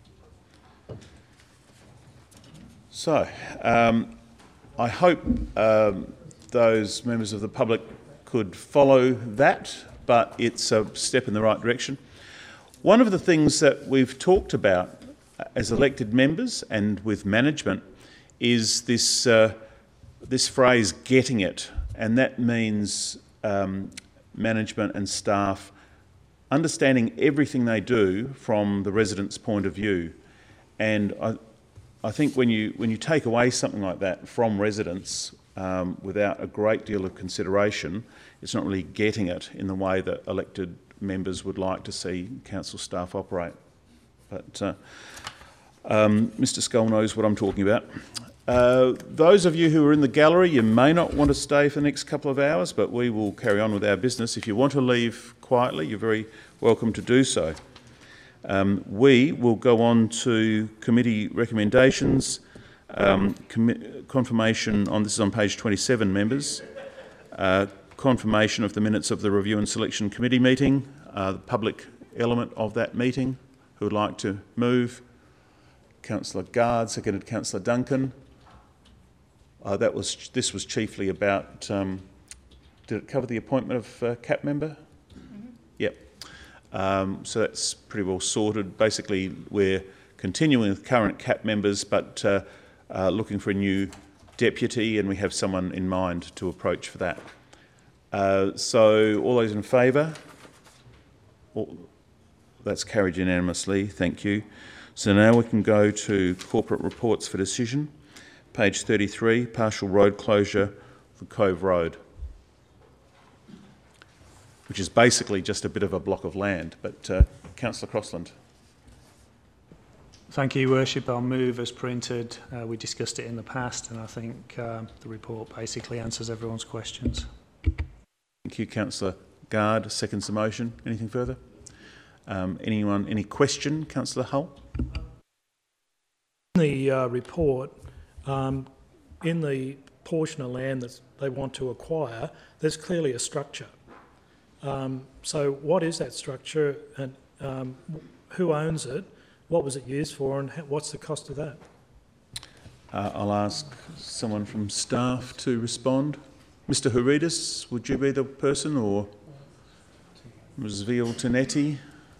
So, um, I hope um, those members of the public could follow that, but it's a step in the right direction. One of the things that we've talked about as elected members and with management is this, uh, this phrase, getting it, and that means um, management and staff understanding everything they do from the residents' point of view. And I, I think when you, when you take away something like that from residents um, without a great deal of consideration, it's not really getting it in the way that elected members would like to see council staff operate. But uh, um, Mr Scull knows what I'm talking about. Uh, those of you who are in the gallery, you may not want to stay for the next couple of hours, but we will carry on with our business. If you want to leave quietly, you're very welcome to do so. Um, we will go on to committee recommendations. Um, com confirmation on, this is on page twenty-seven, members. Uh, confirmation of the minutes of the Review and Selection Committee meeting, uh, the public element of that meeting. Who would like to move? Councillor Gard, seconded Councillor Duncan. Uh, that was, this was chiefly about, um, did it cover the appointment of uh, C A P member? Mm-hmm. Yep. Um, so that's pretty well sorted. Basically, we're continuing with current C A P members, but uh, uh, looking for a new deputy, and we have someone in mind to approach for that. Uh, so, all those in favour? All, that's carried unanimously. Thank you. So now we can go to corporate reports for decision. Page thirty-three, partial road closure for Cove Road, which is basically just a bit of a block of land. But uh, Councillor Crossland. Thank you, Your Worship. I'll move as printed. Uh, we discussed it in the past, and I think um, the report basically answers everyone's questions. Thank you, Councillor Gard. Seconds the motion. Anything further? Um, anyone? Any question, Councillor Hull? In the uh, report, um, in the portion of land that they want to acquire, there's clearly a structure. Um, so what is that structure, and um, who owns it? What was it used for, and what's the cost of that? Uh, I'll ask someone from staff to respond. Mister Houridis, would you be the person, or Miz Viol-Tonetti?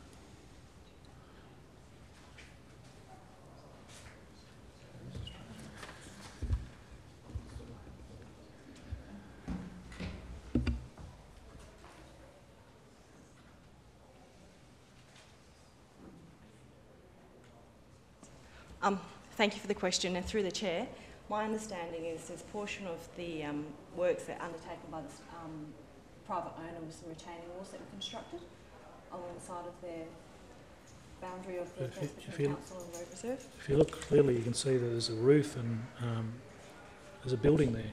Um, thank you for the question, and through the chair, my understanding is there's a portion of the um, works that are undertaken by the um, private owner with some retaining walls that were constructed along the side of their boundary of the fence between council and road reserve. If you look clearly, you can see that there's a roof and um, there's a building there.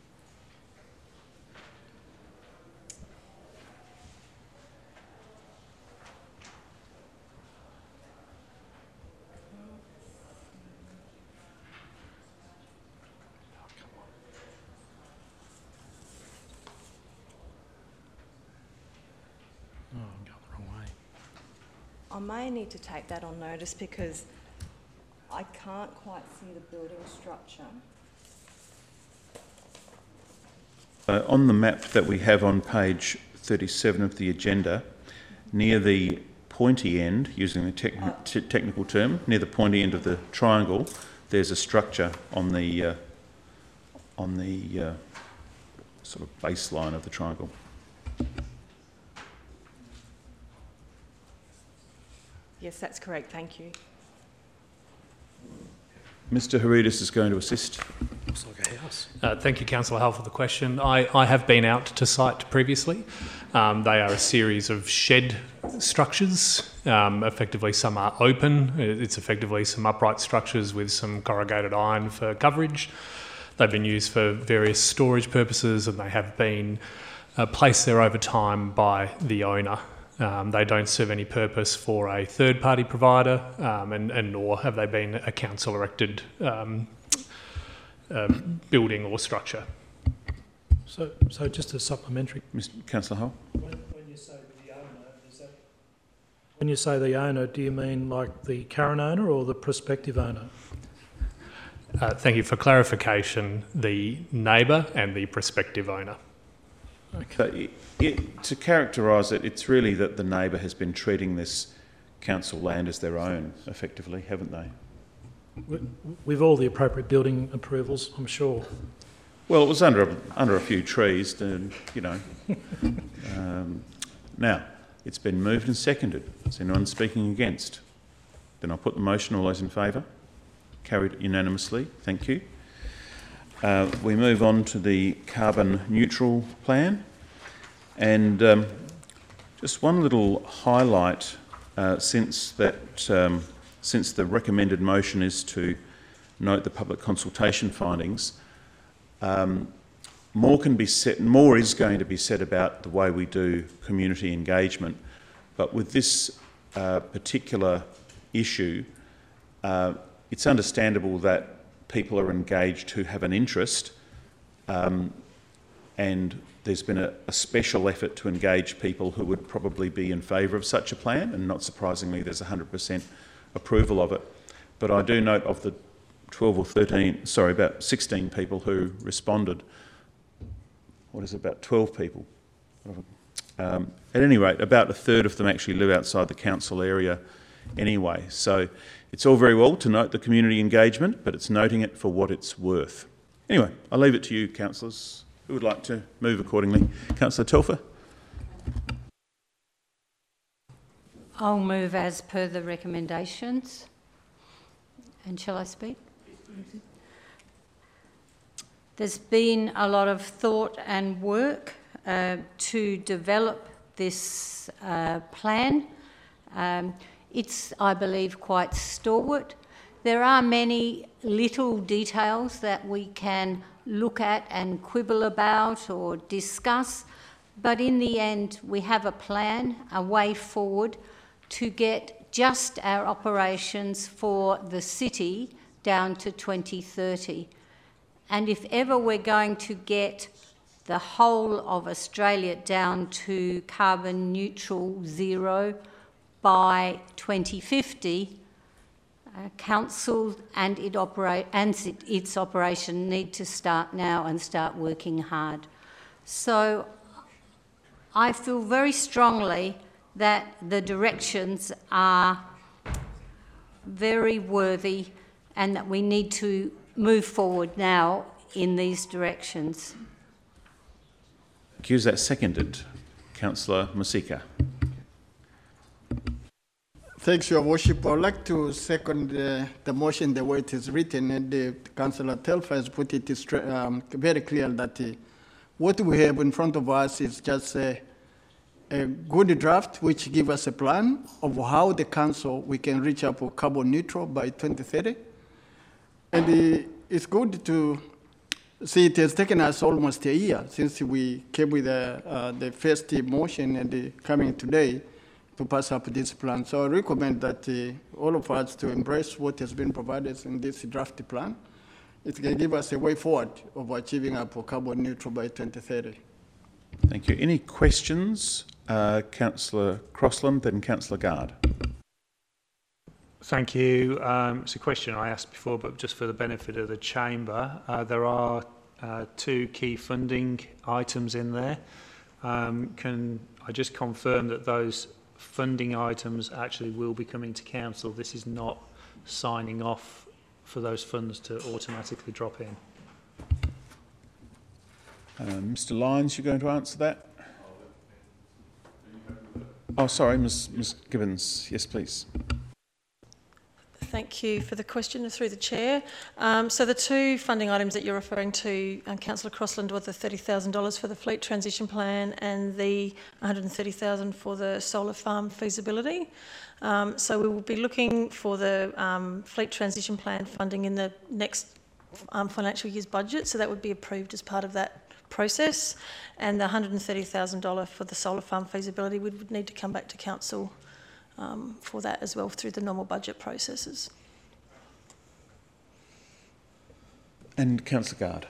I may need to take that on notice because I can't quite see the building structure. Uh, on the map that we have on page thirty-seven of the agenda, near the pointy end, using the tec oh. t technical term, near the pointy end of the triangle, there's a structure on the uh, on the uh, sort of baseline of the triangle. Yes, that's correct. Thank you. Mister Houridis is going to assist. Looks like a house. Uh, thank you, Councillor Hull, for the question. I, I have been out to site previously. Um, they are a series of shed structures. Um, effectively, some are open. It's effectively some upright structures with some corrugated iron for coverage. They've been used for various storage purposes, and they have been uh, placed there over time by the owner. Um, they don't serve any purpose for a third-party provider, um, and, and nor have they been a council-erected um, uh, building or structure. So, so just a supplementary. Mister Councillor Hull? When, when you say the owner, is that... When you say the owner, do you mean like the current owner or the prospective owner? Uh, thank you for clarification. The neighbour and the prospective owner. Okay. It, it, to characterise it, it's really that the neighbour has been treating this council land as their own, effectively, haven't they? With, with all the appropriate building approvals, I'm sure. Well, it was under a, under a few trees, and you know. um, now, it's been moved and seconded. Is anyone speaking against? Then I'll put the motion. All those in favour? Carried unanimously. Thank you. Uh, we move on to the carbon neutral plan, and um, just one little highlight uh, since that um, since the recommended motion is to note the public consultation findings. Um, more can be said. More is going to be said about the way we do community engagement, but with this uh, particular issue, uh, it's understandable that people are engaged who have an interest, um, and there's been a, a special effort to engage people who would probably be in favour of such a plan, and not surprisingly there's one hundred percent approval of it. But I do note of the twelve or thirteen, sorry, about sixteen people who responded, what is it, about twelve people? Um, at any rate, about a third of them actually live outside the council area anyway. So it's all very well to note the community engagement, but it's noting it for what it's worth. Anyway, I'll leave it to you, councillors. Who would like to move accordingly? Councillor Telfer. I'll move as per the recommendations. And shall I speak? There's been a lot of thought and work uh, to develop this uh, plan. Um, it's, I believe, quite stalwart. There are many little details that we can look at and quibble about or discuss, but in the end we have a plan, a way forward to get just our operations for the city down to twenty thirty. And if ever we're going to get the whole of Australia down to carbon neutral zero by twenty fifty, uh, council and, it operate, and it, its operation need to start now and start working hard. So I feel very strongly that the directions are very worthy and that we need to move forward now in these directions. Is that seconded? Councillor Musika. Thanks, Your Worship. I would like to second uh, the motion the way it is written, and uh, Councillor Telfer has put it um, very clear that uh, what we have in front of us is just uh, a good draft which gives us a plan of how the council we can reach up for carbon neutral by twenty thirty. And uh, it's good to see it has taken us almost a year since we came with the, uh, the first motion and uh, coming today to pass up this plan. So I recommend that uh, all of us to embrace what has been provided in this draft plan. It can give us a way forward of achieving up for carbon neutral by twenty thirty. Thank you. Any questions? Uh, Councillor Crossland, then Councillor Gard. Thank you. Um, it's a question I asked before, but just for the benefit of the chamber, uh, there are uh, two key funding items in there. Um, can I just confirm that those funding items actually will be coming to council? This is not signing off for those funds to automatically drop in. Uh, Mister Lyons, you're going to answer that? Oh, sorry, Miz Miz Gibbons. Yes, please. Thank you for the question through the chair. Um, so the two funding items that you're referring to, um, Councillor Crossland, were the thirty thousand dollars for the fleet transition plan and the one hundred thirty thousand dollars for the solar farm feasibility. Um, so we will be looking for the um, fleet transition plan funding in the next um, financial year's budget, so that would be approved as part of that process, and the one hundred thirty thousand dollars for the solar farm feasibility would, would need to come back to council um, for that as well through the normal budget processes. And Councillor Gard.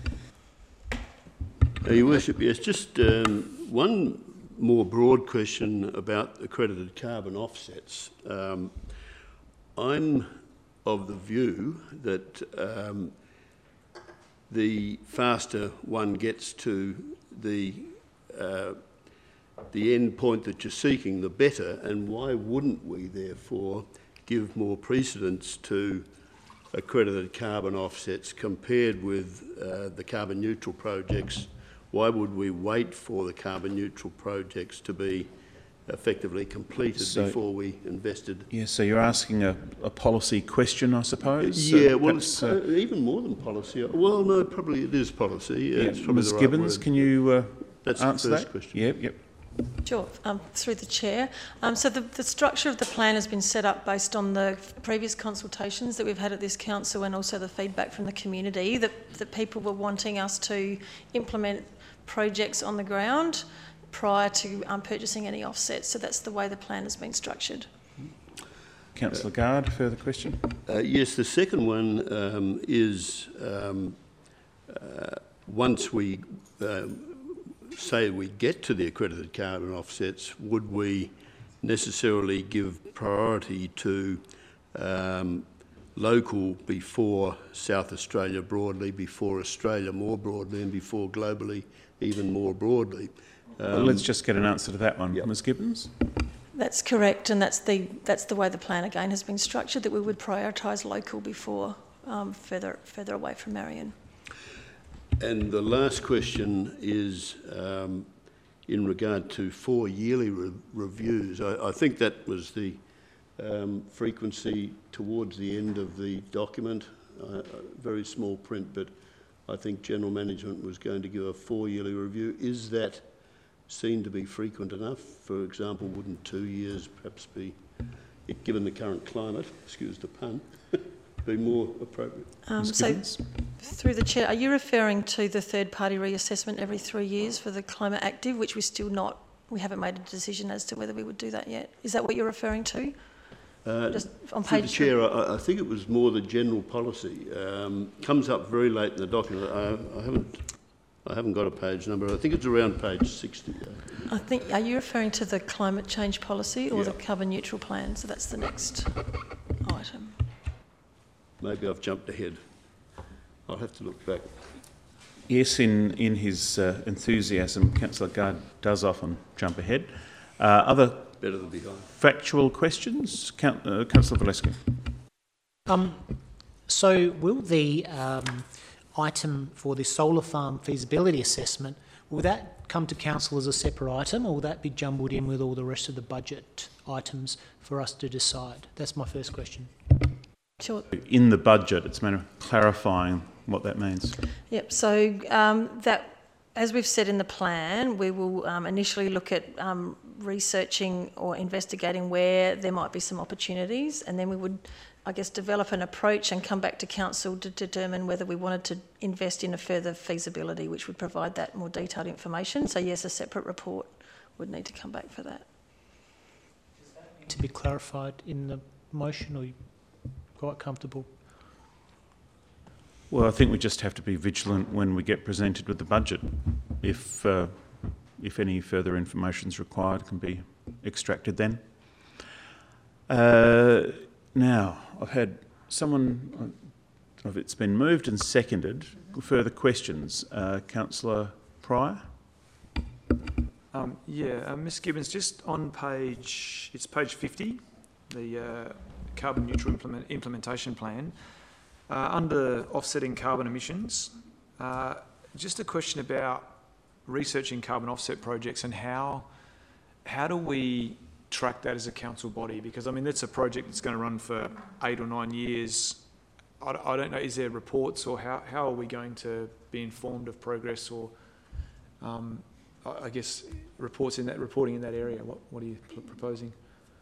Uh, Your Worship, yes, just um, one more broad question about accredited carbon offsets. Um, I'm of the view that um, the faster one gets to the uh, the end point that you're seeking, the better. And why wouldn't we, therefore, give more precedence to accredited carbon offsets compared with uh, the carbon neutral projects, why would we wait for the carbon neutral projects to be effectively completed So- before we invested? Yeah, so you're asking a, a policy question, I suppose? Yeah, So well, perhaps, it's uh, uh, even more than policy. Well, no, probably it is policy. Yeah, yeah, it's probably Ms the right Gibbons, word. can you uh, That's the answer first that? question. Yep, yep. Sure, um, through the chair. Um, so the, the structure of the plan has been set up based on the previous consultations that we've had at this council and also the feedback from the community that, that people were wanting us to implement projects on the ground prior to um, purchasing any offsets. So that's the way the plan has been structured. Councillor Gard, further question? Uh, yes, the second one um, is um, uh, once we um, say we get to the accredited carbon offsets, would we necessarily give priority to um, local before South Australia broadly, before Australia more broadly, and before globally even more broadly? Um, Well, let's just get an answer to that one. Yep. Ms Gibbons? That's correct, and that's the that's the way the plan again has been structured. That we would prioritise local before um, further further away from Marion. And the last question is um, in regard to four yearly re reviews. I, I think that was the um, frequency towards the end of the document. Uh, very small print, but I think General Management was going to give a four yearly review. Is that seen to be frequent enough? For example, wouldn't two years perhaps be, given the current climate, excuse the pun, be more appropriate? Um, so, through the chair, are you referring to the third-party reassessment every three years for the Climate Active, which we still not, we haven't made a decision as to whether we would do that yet? Is that what you're referring to? Uh, Just on through page the chair, I, I think it was more the general policy. Um, comes up very late in the document. I, I haven't, I haven't got a page number. I think it's around page sixty. I think, are you referring to the climate change policy or Yeah. the carbon neutral plan? So that's the next item. Maybe I've jumped ahead. I'll have to look back. Yes, in, in his uh, enthusiasm, Councillor Gard does often jump ahead. Uh, other Better than behind. factual questions? Count, uh, Councillor Valescu. Um, so will the um, item for the solar farm feasibility assessment, will that come to council as a separate item, or will that be jumbled in with all the rest of the budget items for us to decide? That's my first question. Sure. In the budget, it's a matter of clarifying what that means. Yep. So um, that, as we've said in the plan, we will um, initially look at um, researching or investigating where there might be some opportunities, and then we would, I guess, develop an approach and come back to council to determine whether we wanted to invest in a further feasibility, which would provide that more detailed information. So yes, a separate report would need to come back for that. To be clarified in the motion, or are you quite comfortable? Well, I think we just have to be vigilant when we get presented with the budget. If, uh, if any further information is required, it can be extracted then. Uh, now, I've had someone, uh, it's been moved and seconded. Further questions? Uh, Councillor Pryor? Um, yeah, uh, Miz Gibbons, just on page, it's page fifty, the uh, carbon neutral implement, implementation plan. Uh, under offsetting carbon emissions, uh, just a question about researching carbon offset projects and how how do we track that as a council body? Because I mean that's a project that's going to run for eight or nine years. I, I don't know. Is there reports, or how how are we going to be informed of progress, or um, I, I guess reports in that reporting in that area? What what are you proposing?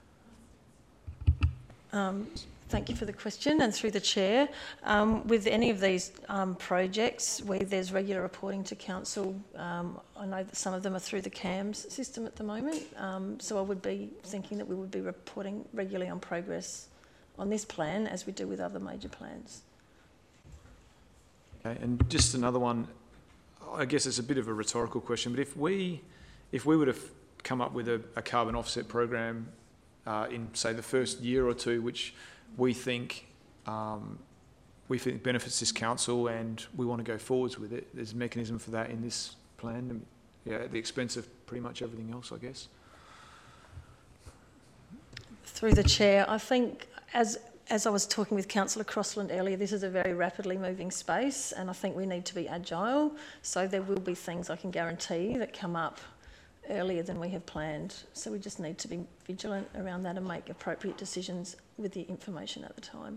Um, Thank you for the question, and through the chair, um, with any of these um, projects where there's regular reporting to council, um, I know that some of them are through the C A M S system at the moment, um, so I would be thinking that we would be reporting regularly on progress on this plan as we do with other major plans. Okay, and just another one, I guess it's a bit of a rhetorical question, but if we, if we would have come up with a, a carbon offset program uh, in, say, the first year or two, which we think um, we think benefits this council and we want to go forwards with it, there's a mechanism for that in this plan, yeah, at the expense of pretty much everything else, I guess. Through the chair, I think as as I was talking with Councillor Crossland earlier, this is a very rapidly moving space, and I think we need to be agile. So there will be things I can guarantee that come up earlier than we have planned. So we just need to be vigilant around that and make appropriate decisions with the information at the time.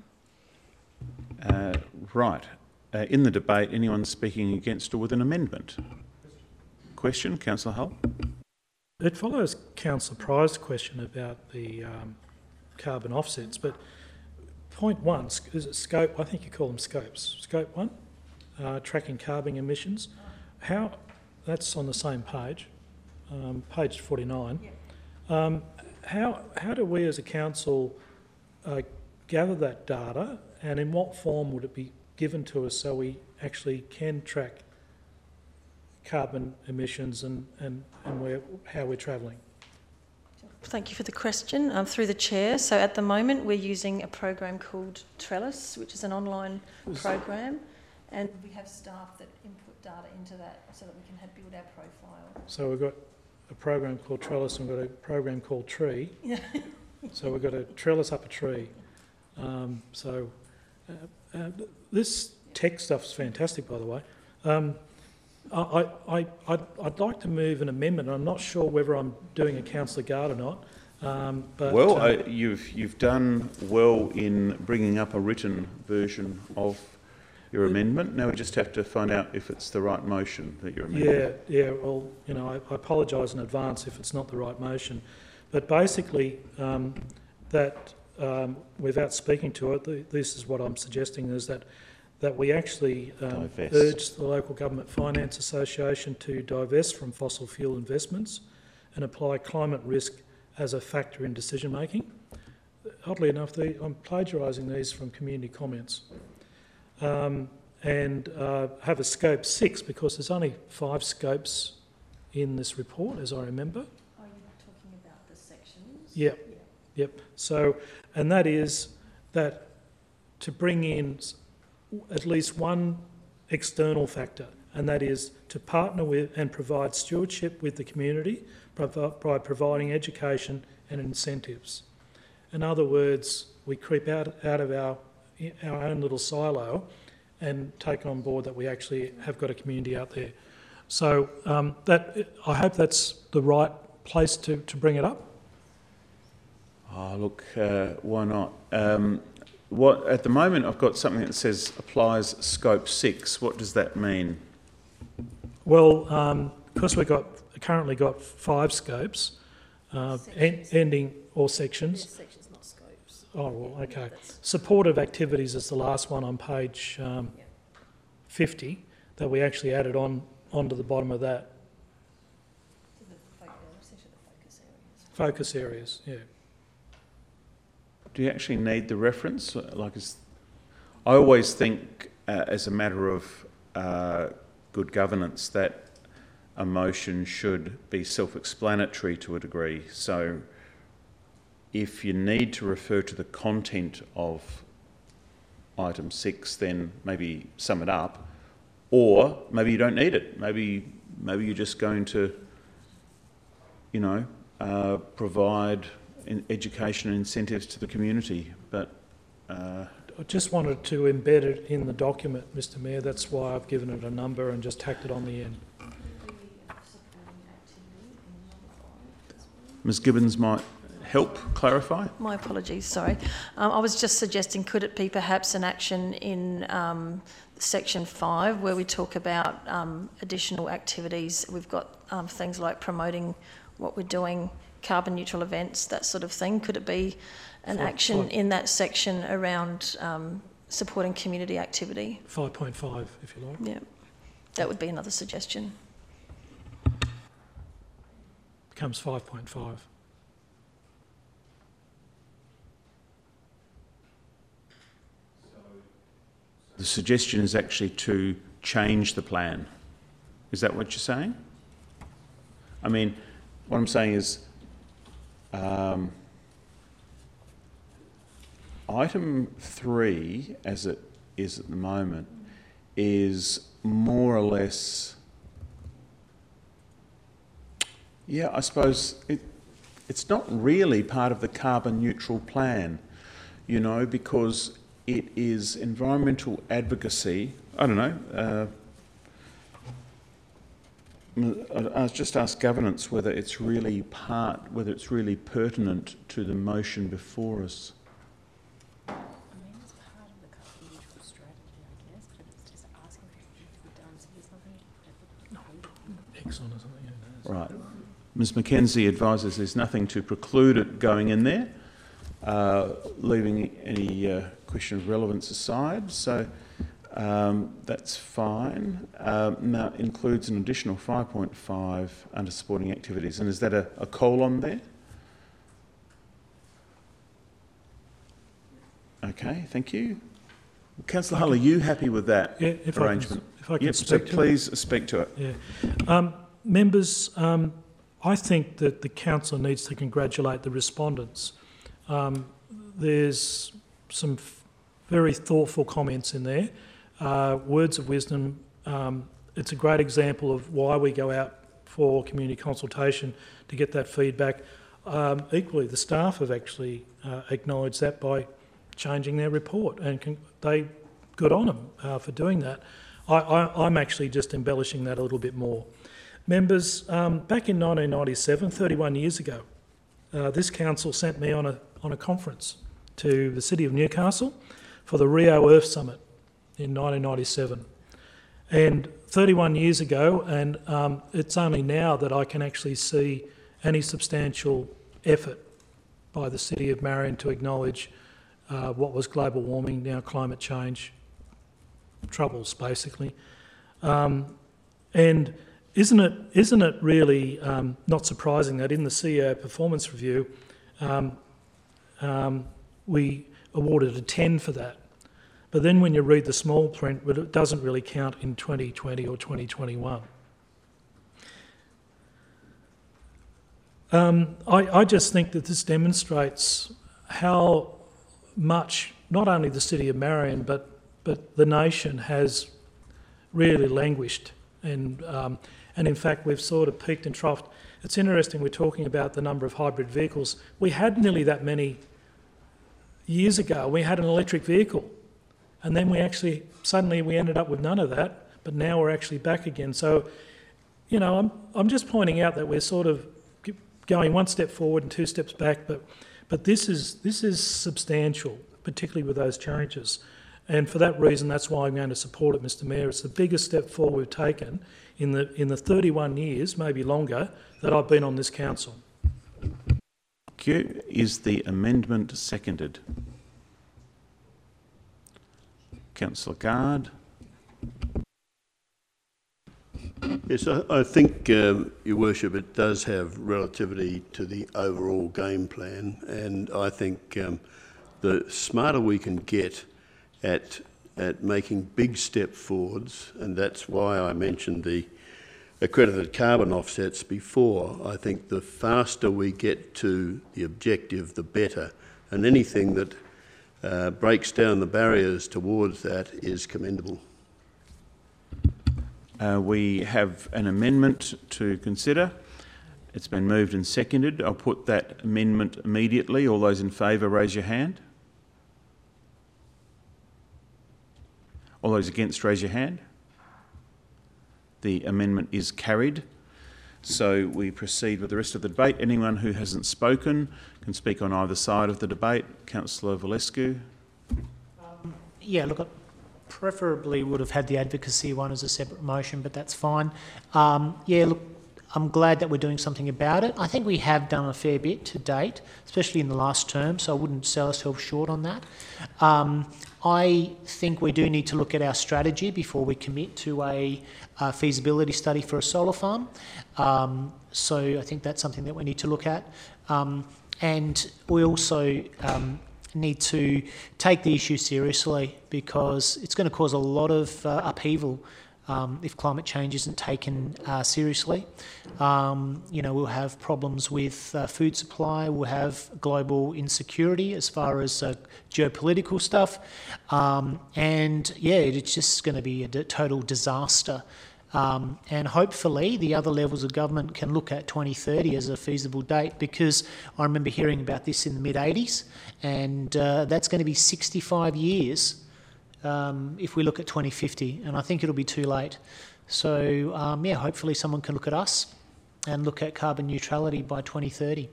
Uh, right. Uh, in the debate, anyone speaking against or with an amendment? Question, Councillor Hull. It follows Councillor Pry's question about the um, carbon offsets, but point one, is it scope, I think you call them scopes, scope one, uh, tracking carbon emissions. How, that's on the same page, um, page forty-nine. Um, how, how do we as a council uh, gather that data, and in what form would it be given to us so we actually can track carbon emissions and, and, and where, how we're travelling? Thank you for the question. Um, through the chair, so at the moment we're using a program called Trellis, which is an online program, and we have staff that input data into that so that we can have, build our profile. So we've got a program called Trellis and we've got a program called Tree. So we've got to trellis up a tree. Um, so uh, uh, this tech stuff's fantastic, by the way. Um, I, I, I'd, I'd like to move an amendment. I'm not sure whether I'm doing a councillor guard or not. Um, but, well, uh, uh, you've, you've done well in bringing up a written version of your amendment. Now we just have to find out if it's the right motion that you're amending. Yeah, yeah. Well, you know, I, I apologise in advance if it's not the right motion. But basically, um, that um, without speaking to it, the, this is what I'm suggesting, is that that we actually um, urge the Local Government Finance Association to divest from fossil fuel investments and apply climate risk as a factor in decision making. Oddly enough, the, I'm plagiarising these from community comments. Um, and uh, have a scope six, because there's only five scopes in this report, as I remember. Are you talking about the sections? Yep, yeah. Yep. So, and that is that to bring in at least one external factor, and that is to partner with and provide stewardship with the community by providing education and incentives. In other words, we creep out, out of our, our own little silo and take on board that we actually have got a community out there. So um, that, I hope that's the right place to, to bring it up. Oh, look, uh, why not? Um, What, at the moment, I've got something that says applies scope six. What does that mean? Well, um, because we've got currently got five scopes, uh, en ending or sections. Yeah, sections, not scopes. Oh, well, okay. Supportive activities is the last one on page um, yeah. fifty that we actually added on onto the bottom of that. The focus areas. Focus areas, yeah. Do you actually need the reference? Like, is, I always think, uh, as a matter of uh, good governance, that a motion should be self-explanatory to a degree. So, if you need to refer to the content of item six, then maybe sum it up, or maybe you don't need it. Maybe, maybe you're just going to, you know, uh, provide in education and incentives to the community, but uh, I just wanted to embed it in the document, Mister Mayor. That's why I've given it a number and just tacked it on the end. Miz Gibbons might help clarify. My apologies, sorry. Um, I was just suggesting, could it be perhaps an action in um, section five, where we talk about um, additional activities? We've got um, things like promoting what we're doing, carbon neutral events, that sort of thing. Could it be an five, action five. in that section around um, supporting community activity? five point five, if you like. Yeah, that would be another suggestion. Becomes five point five. The suggestion is actually to change the plan. Is that what you're saying? I mean, what I'm saying is, Um, item three, as it is at the moment, is more or less, yeah, I suppose it, it's not really part of the carbon neutral plan. you know, because it is environmental advocacy. I don't know. Uh, I just ask governance whether it's really part, whether it's really pertinent to the motion before us. I mean, it's part of the carbon neutral strategy, I guess, but it's just asking if we've done something. Exxon or something. Right. Miz Mackenzie advises there's nothing to preclude it going in there, uh, leaving any uh, question of relevance aside. So um, that's fine. Um, now it includes an additional five point five under supporting activities. And is that a, a colon there? Okay, thank you. Councillor Hull, are you happy with that yeah, if arrangement? I can, if I can yep, speak so to please it. speak to it. Yeah. Um, members, um, I think that the council needs to congratulate the respondents. Um, there's some f very thoughtful comments in there, uh, words of wisdom. Um, it's a great example of why we go out for community consultation to get that feedback. Um, equally, the staff have actually uh, acknowledged that by changing their report, and can, they good on them uh, for doing that. I, I, I'm actually just embellishing that a little bit more. Members, um, back in nineteen ninety-seven, thirty-one years ago, uh, this council sent me on a, on a conference to the city of Newcastle for the Rio Earth Summit in nineteen ninety-seven. And thirty-one years ago, and um, it's only now that I can actually see any substantial effort by the city of Marion to acknowledge uh, what was global warming, now climate change troubles, basically. Um, and isn't it, isn't it really um, not surprising that in the C E O performance review, um, um, we awarded a ten for that. But then when you read the small print, it doesn't really count in twenty twenty or twenty twenty-one. Um, I, I just think that this demonstrates how much, not only the city of Marion, but, but the nation has really languished. And, um, and in fact, we've sort of peaked and troughed. It's interesting, we're talking about the number of hybrid vehicles. We had nearly that many years ago. We had an electric vehicle. And then we actually, suddenly we ended up with none of that, but now we're actually back again. So, you know, I'm, I'm just pointing out that we're sort of going one step forward and two steps back, but, but this is, this is substantial, particularly with those changes. And for that reason, that's why I'm going to support it, Mister Mayor. It's the biggest step forward we've taken in the, in the thirty-one years, maybe longer, that I've been on this council. Thank you. Is the amendment seconded? Councillor Gard. Yes, I, I think, um, Your Worship, it does have relativity to the overall game plan, and I think um, the smarter we can get at at making big step forwards, and that's why I mentioned the accredited carbon offsets before. I think the faster we get to the objective, the better, and anything that uh, breaks down the barriers towards that is commendable. Uh, we have an amendment to consider. It's been moved and seconded. I'll put that amendment immediately. All those in favour, raise your hand. All those against, raise your hand. The amendment is carried. So we proceed with the rest of the debate. Anyone who hasn't spoken can speak on either side of the debate. Councillor Valescu. Um, yeah, look, I preferably would have had the advocacy one as a separate motion, but that's fine. Um, yeah, look, I'm glad that we're doing something about it. I think we have done a fair bit to date, especially in the last term, so I wouldn't sell ourselves short on that. Um, I think we do need to look at our strategy before we commit to a, a feasibility study for a solar farm. Um, so I think that's something that we need to look at. Um, and we also um, need to take the issue seriously, because it's going to cause a lot of uh, upheaval Um, if climate change isn't taken uh, seriously. Um, you know, we'll have problems with uh, food supply, we'll have global insecurity as far as uh, geopolitical stuff, um, and yeah, it's just going to be a d total disaster Um, and hopefully the other levels of government can look at twenty thirty as a feasible date, because I remember hearing about this in the mid eighties, and uh, that's going to be sixty-five years um, if we look at twenty fifty, and I think it'll be too late. So um, yeah, hopefully someone can look at us and look at carbon neutrality by twenty thirty.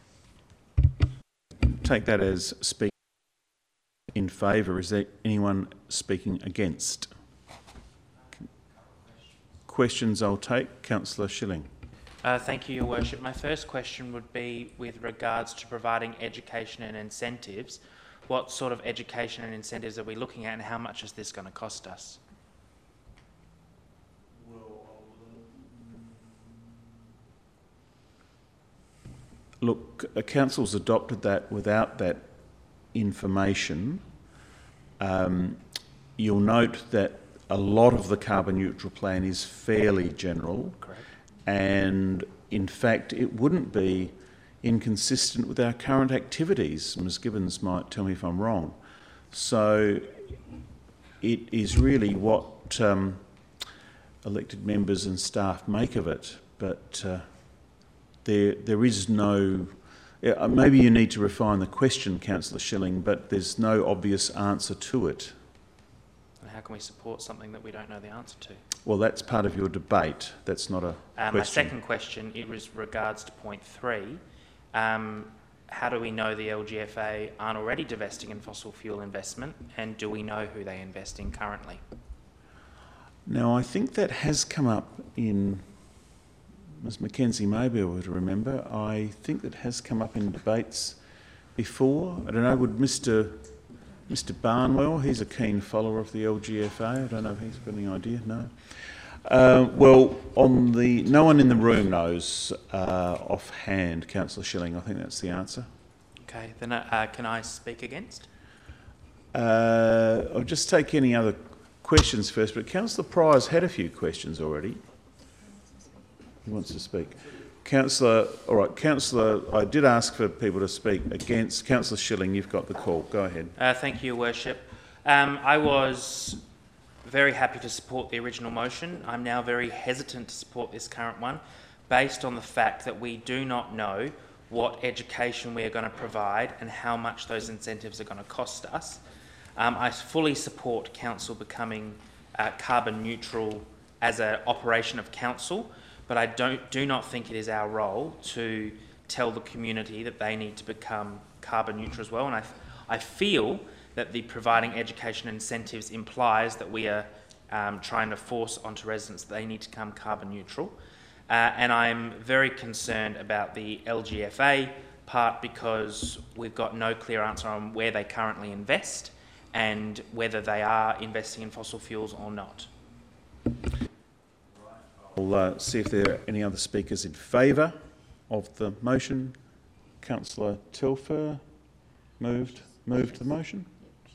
Take that as speaking in favour. Is there anyone speaking against? Questions I'll take. Councillor Schilling. Uh, thank you, Your Worship. My first question would be with regards to providing education and incentives. What sort of education and incentives are we looking at, and how much is this going to cost us? Look, uh, council's adopted that without that information. Um, you'll note that a lot of the carbon neutral plan is fairly general. Correct. And in fact it wouldn't be inconsistent with our current activities. Miz Gibbons might tell me if I'm wrong. So it is really what um, elected members and staff make of it, but uh, there there is no, uh, maybe you need to refine the question, Councillor Schilling, but there's no obvious answer to it. How can we support something that we don't know the answer to? Well, that's part of your debate. That's not a Uh, question. my second question is regards to point three. Um, how do we know the L G F A aren't already divesting in fossil fuel investment, and do we know who they invest in currently? Now, I think that has come up in, Miz Mackenzie may be able to remember, I think that has come up in debates before. I don't know, would Mr Mr Barnwell, he's a keen follower of the L G F A. I don't know if he's got any idea, no. Uh, well, on the, no one in the room knows uh, offhand, Councillor Schilling. I think that's the answer. Okay, then uh, can I speak against? Uh, I'll just take any other questions first, but Councillor Pryor's had a few questions already. He wants to speak. Councillor, all right, Councillor, I did ask for people to speak against. Councillor Schilling, you've got the call. Go ahead. Uh, thank you, Your Worship. Um, I was very happy to support the original motion. I'm now very hesitant to support this current one, based on the fact that we do not know what education we are going to provide and how much those incentives are going to cost us. Um, I fully support council becoming uh, carbon neutral as an operation of council, but I don't, do not think it is our role to tell the community that they need to become carbon neutral as well. And I, I feel that the providing education incentives implies that we are um, trying to force onto residents that they need to become carbon neutral. Uh, and I'm very concerned about the L G F A part, because we've got no clear answer on where they currently invest and whether they are investing in fossil fuels or not. I'll uh, see if there are any other speakers in favour of the motion. Councillor Telfer moved, moved the motion.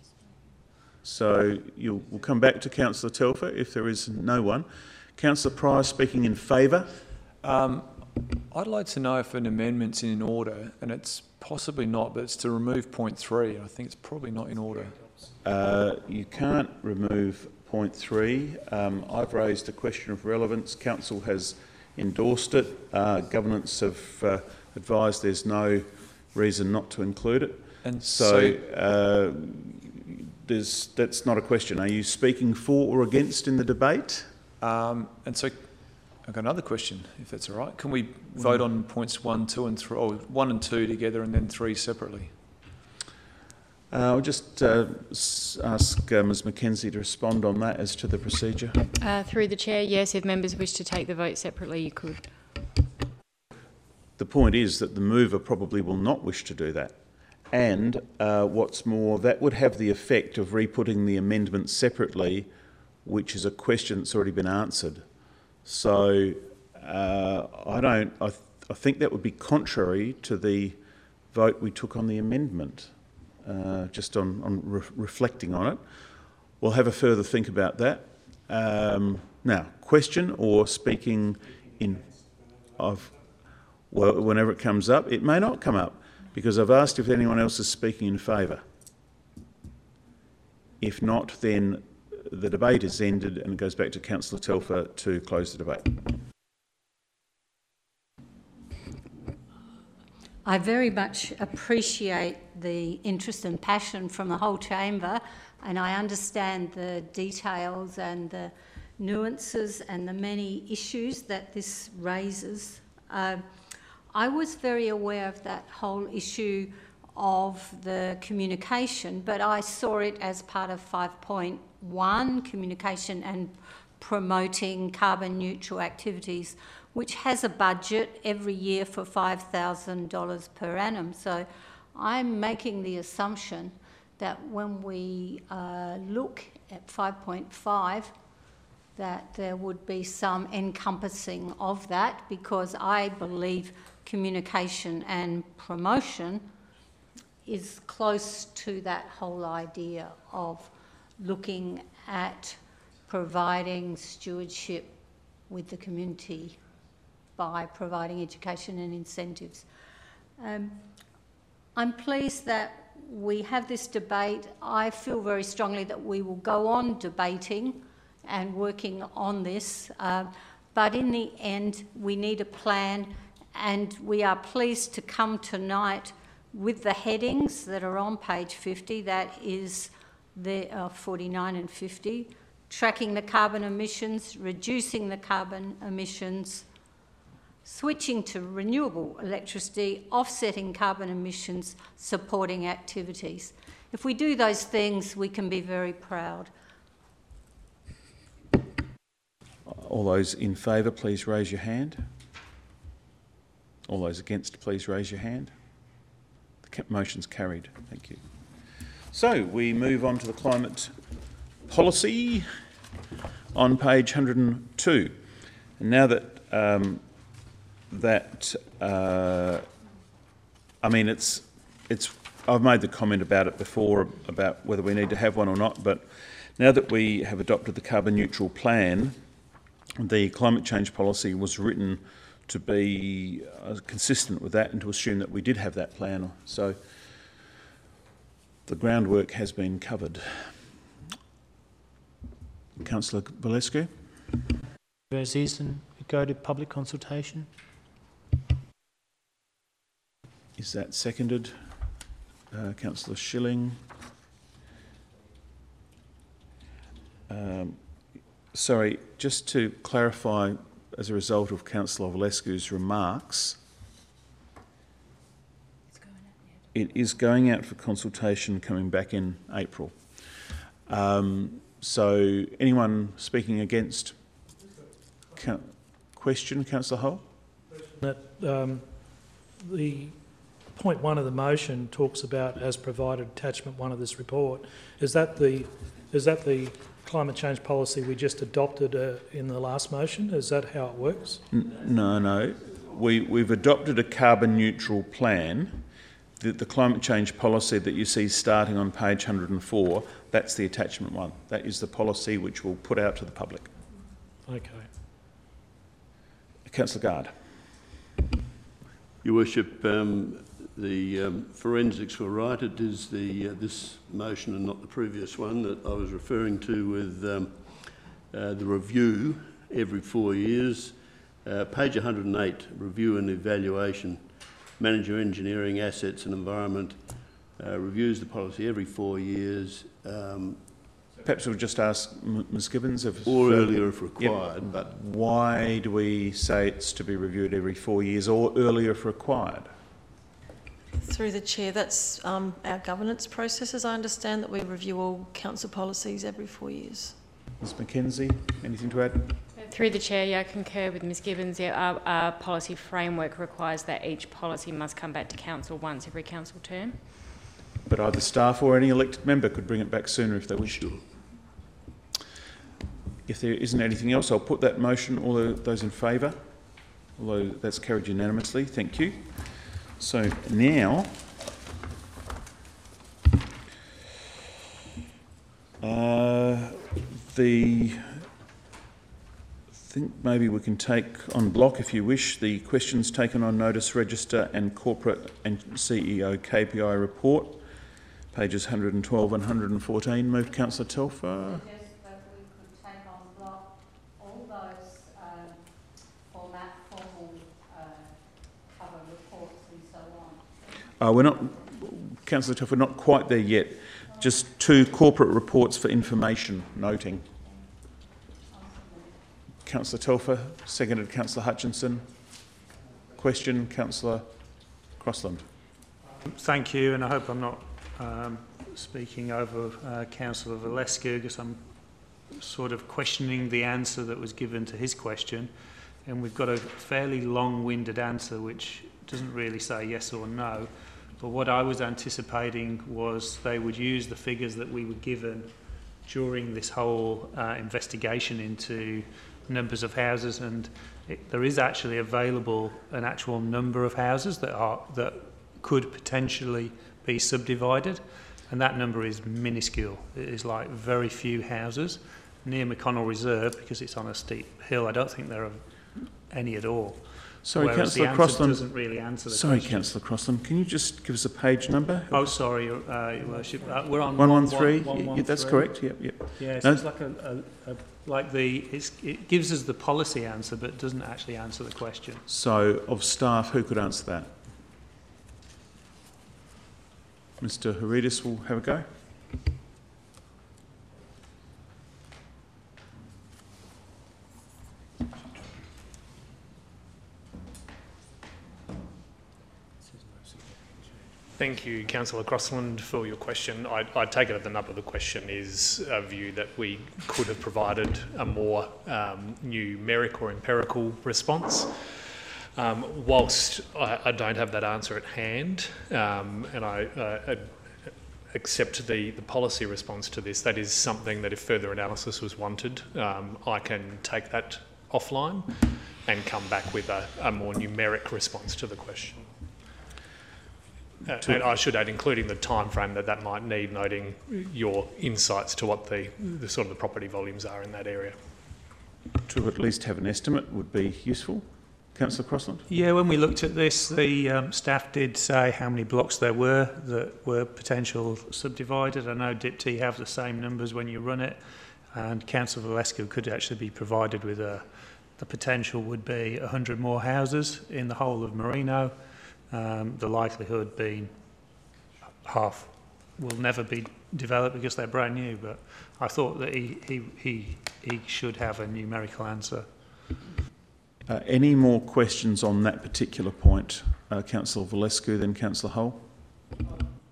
So you'll, we'll come back to Councillor Telfer if there is no one. Councillor Pryor speaking in favour. Um, I'd like to know if an amendment's in order, and it's possibly not, but it's to remove point three. I think it's probably not in order. Uh, you can't remove point three. Um, I've raised a question of relevance. Council has endorsed it. Uh, governance have uh, advised there's no reason not to include it. And so, so uh, there's, that's not a question. Are you speaking for or against in the debate? Um, and so I've got another question, if that's all right. Can we vote on points one, two and three, or one and two together and then three separately? Uh, I'll just uh, ask uh, Miz Mackenzie to respond on that as to the procedure. Uh, through the chair, yes, if members wish to take the vote separately, you could. The point is that the mover probably will not wish to do that. And uh, what's more, that would have the effect of re-putting the amendment separately, which is a question that's already been answered. So uh, I don't. I, th I think that would be contrary to the vote we took on the amendment. Uh, just on, on re reflecting on it, we'll have a further think about that. Um, now, question or speaking in of well, whenever it comes up, it may not come up because I've asked if anyone else is speaking in favour. If not, then the debate is ended and it goes back to Councillor Telfer to close the debate. I very much appreciate the interest and passion from the whole chamber, and I understand the details and the nuances and the many issues that this raises. Uh, I was very aware of that whole issue of the communication, but I saw it as part of five point one, communication and promoting carbon neutral activities, which has a budget every year for five thousand dollars per annum. So I'm making the assumption that when we uh, look at five point five, that there would be some encompassing of that, because I believe communication and promotion is close to that whole idea of looking at providing stewardship with the community by providing education and incentives. Um, I'm pleased that we have this debate. I feel very strongly that we will go on debating and working on this, uh, but in the end we need a plan, and we are pleased to come tonight with the headings that are on page fifty, that is the uh, forty-nine and fifty, tracking the carbon emissions, reducing the carbon emissions, switching to renewable electricity, offsetting carbon emissions, supporting activities. If we do those things, we can be very proud. All those in favour, please raise your hand. All those against, please raise your hand. The motion's carried. Thank you. So we move on to the climate policy on page one hundred two. And now that um, that uh, I mean, it's it's. I've made the comment about it before about whether we need to have one or not. But now that we have adopted the carbon neutral plan, the climate change policy was written to be uh, consistent with that and to assume that we did have that plan. So the groundwork has been covered. Councillor Valescu. Verses and go to public consultation. Is that seconded? Uh, Councillor Schilling. Um, sorry, just to clarify, as a result of Councillor Valescu's remarks, it is going out for consultation, coming back in April. Um, so anyone speaking against? Ca- question, Councillor Hull? That um, the point one of the motion talks about as provided attachment one of this report. Is that the is that the climate change policy we just adopted uh, in the last motion? Is that how it works? N- no, no. We we've adopted a carbon neutral plan. The, the climate change policy that you see starting on page one hundred four, that's the attachment one. That is the policy which we'll put out to the public. Okay. Councillor Gard. Your Worship, um, the um, forensics were right. It is the uh, this motion and not the previous one that I was referring to with um, uh, the review every four years. Uh, page one hundred eight, review and evaluation. Manager engineering, assets and environment uh, reviews the policy every four years. Um, Perhaps we'll just ask Ms Gibbons if... Or earlier if required, yep. but... Why do we say it's to be reviewed every four years or earlier if required? Through the Chair, that's um, our governance process, as I understand, that we review all council policies every four years. Ms Mackenzie, anything to add? Through the Chair, yeah, I concur with Ms Gibbons. Yeah, our, our policy framework requires that each policy must come back to council once every council term. But either staff or any elected member could bring it back sooner if they wish to. If there isn't anything else, I'll put that motion. All those in favour? Although that's carried unanimously. Thank you. So now, uh, the, I think maybe we can take on block, if you wish, the questions taken on notice register and corporate and C E O K P I report, pages one hundred twelve and one hundred fourteen. Move, Councillor Telfer. Uh, we're not, Councillor Telfer, we're not quite there yet. Just two corporate reports for information noting. Councillor Telfer, seconded Councillor Hutchinson. Question, Councillor Crossland. Thank you, and I hope I'm not um, speaking over uh, Councillor Valescu, because I'm sort of questioning the answer that was given to his question, and we've got a fairly long-winded answer which doesn't really say yes or no. But what I was anticipating was they would use the figures that we were given during this whole uh, investigation into numbers of houses, and it, there is actually available an actual number of houses that are that could potentially be subdivided, and that number is minuscule. It is like very few houses near McConnell Reserve, because it's on a steep hill. I don't think there are any at all. Sorry, Whereas Councillor the answer Crossland. doesn't really answer the Sorry, question. Councillor Crossland. Can you just give us a page number? Oh, sorry, Your, uh, Your Worship. Uh, we're on one one one three. one- one one Yeah, that's three. correct. Yep, yep. Yeah, so No? it's like a, a, a like the it's, it gives us the policy answer, but doesn't actually answer the question. So, of staff, who could answer that? Mister Haridis will have a go. Thank you, Councillor Crossland, for your question. I, I take it that the nub of the question is a view that we could have provided a more um, numeric or empirical response. Um, whilst I, I don't have that answer at hand, um, and I uh, accept the, the policy response to this, that is something that if further analysis was wanted, um, I can take that offline and come back with a, a more numeric response to the question. Uh, and I should add, including the time frame that that might need, noting your insights to what the, the sort of the property volumes are in that area. To at least have an estimate would be useful. Councillor Crossland? Yeah, when we looked at this, the um, staff did say how many blocks there were that were potential subdivided. I know D I P T have the same numbers when you run it, and Councillor Valescu could actually be provided with a, the potential would be one hundred more houses in the whole of Merino. Um, the likelihood being half will never be developed because they're brand new, but I thought that he, he, he, he should have a numerical answer. Uh, any more questions on that particular point? Uh, Councillor Valescu, then Councillor Hull. My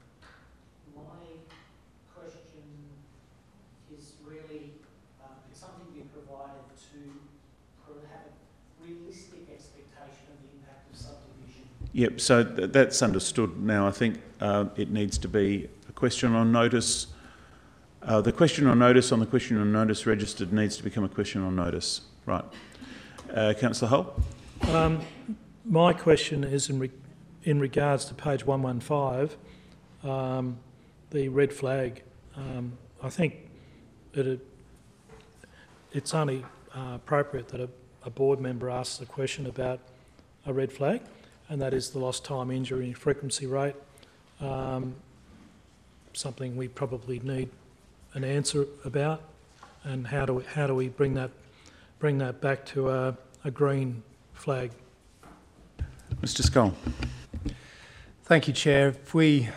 question is really, um, it's something you provided to have a realistic expectation of the impact of subdivision. Yep, so th that's understood now. I think uh, it needs to be a question on notice. Uh, the question on notice on the question on notice registered needs to become a question on notice. Right. Uh, Councillor Hull? Um, my question is in, re in regards to page one one five, um, the red flag. Um, I think that it, it's only uh, appropriate that a, a board member asks a question about a red flag, and that is the lost time injury frequency rate. Um, something we probably need an answer about, and how do we, how do we bring that bring that back to a, a green flag. Mister Scull. Thank you, Chair. If we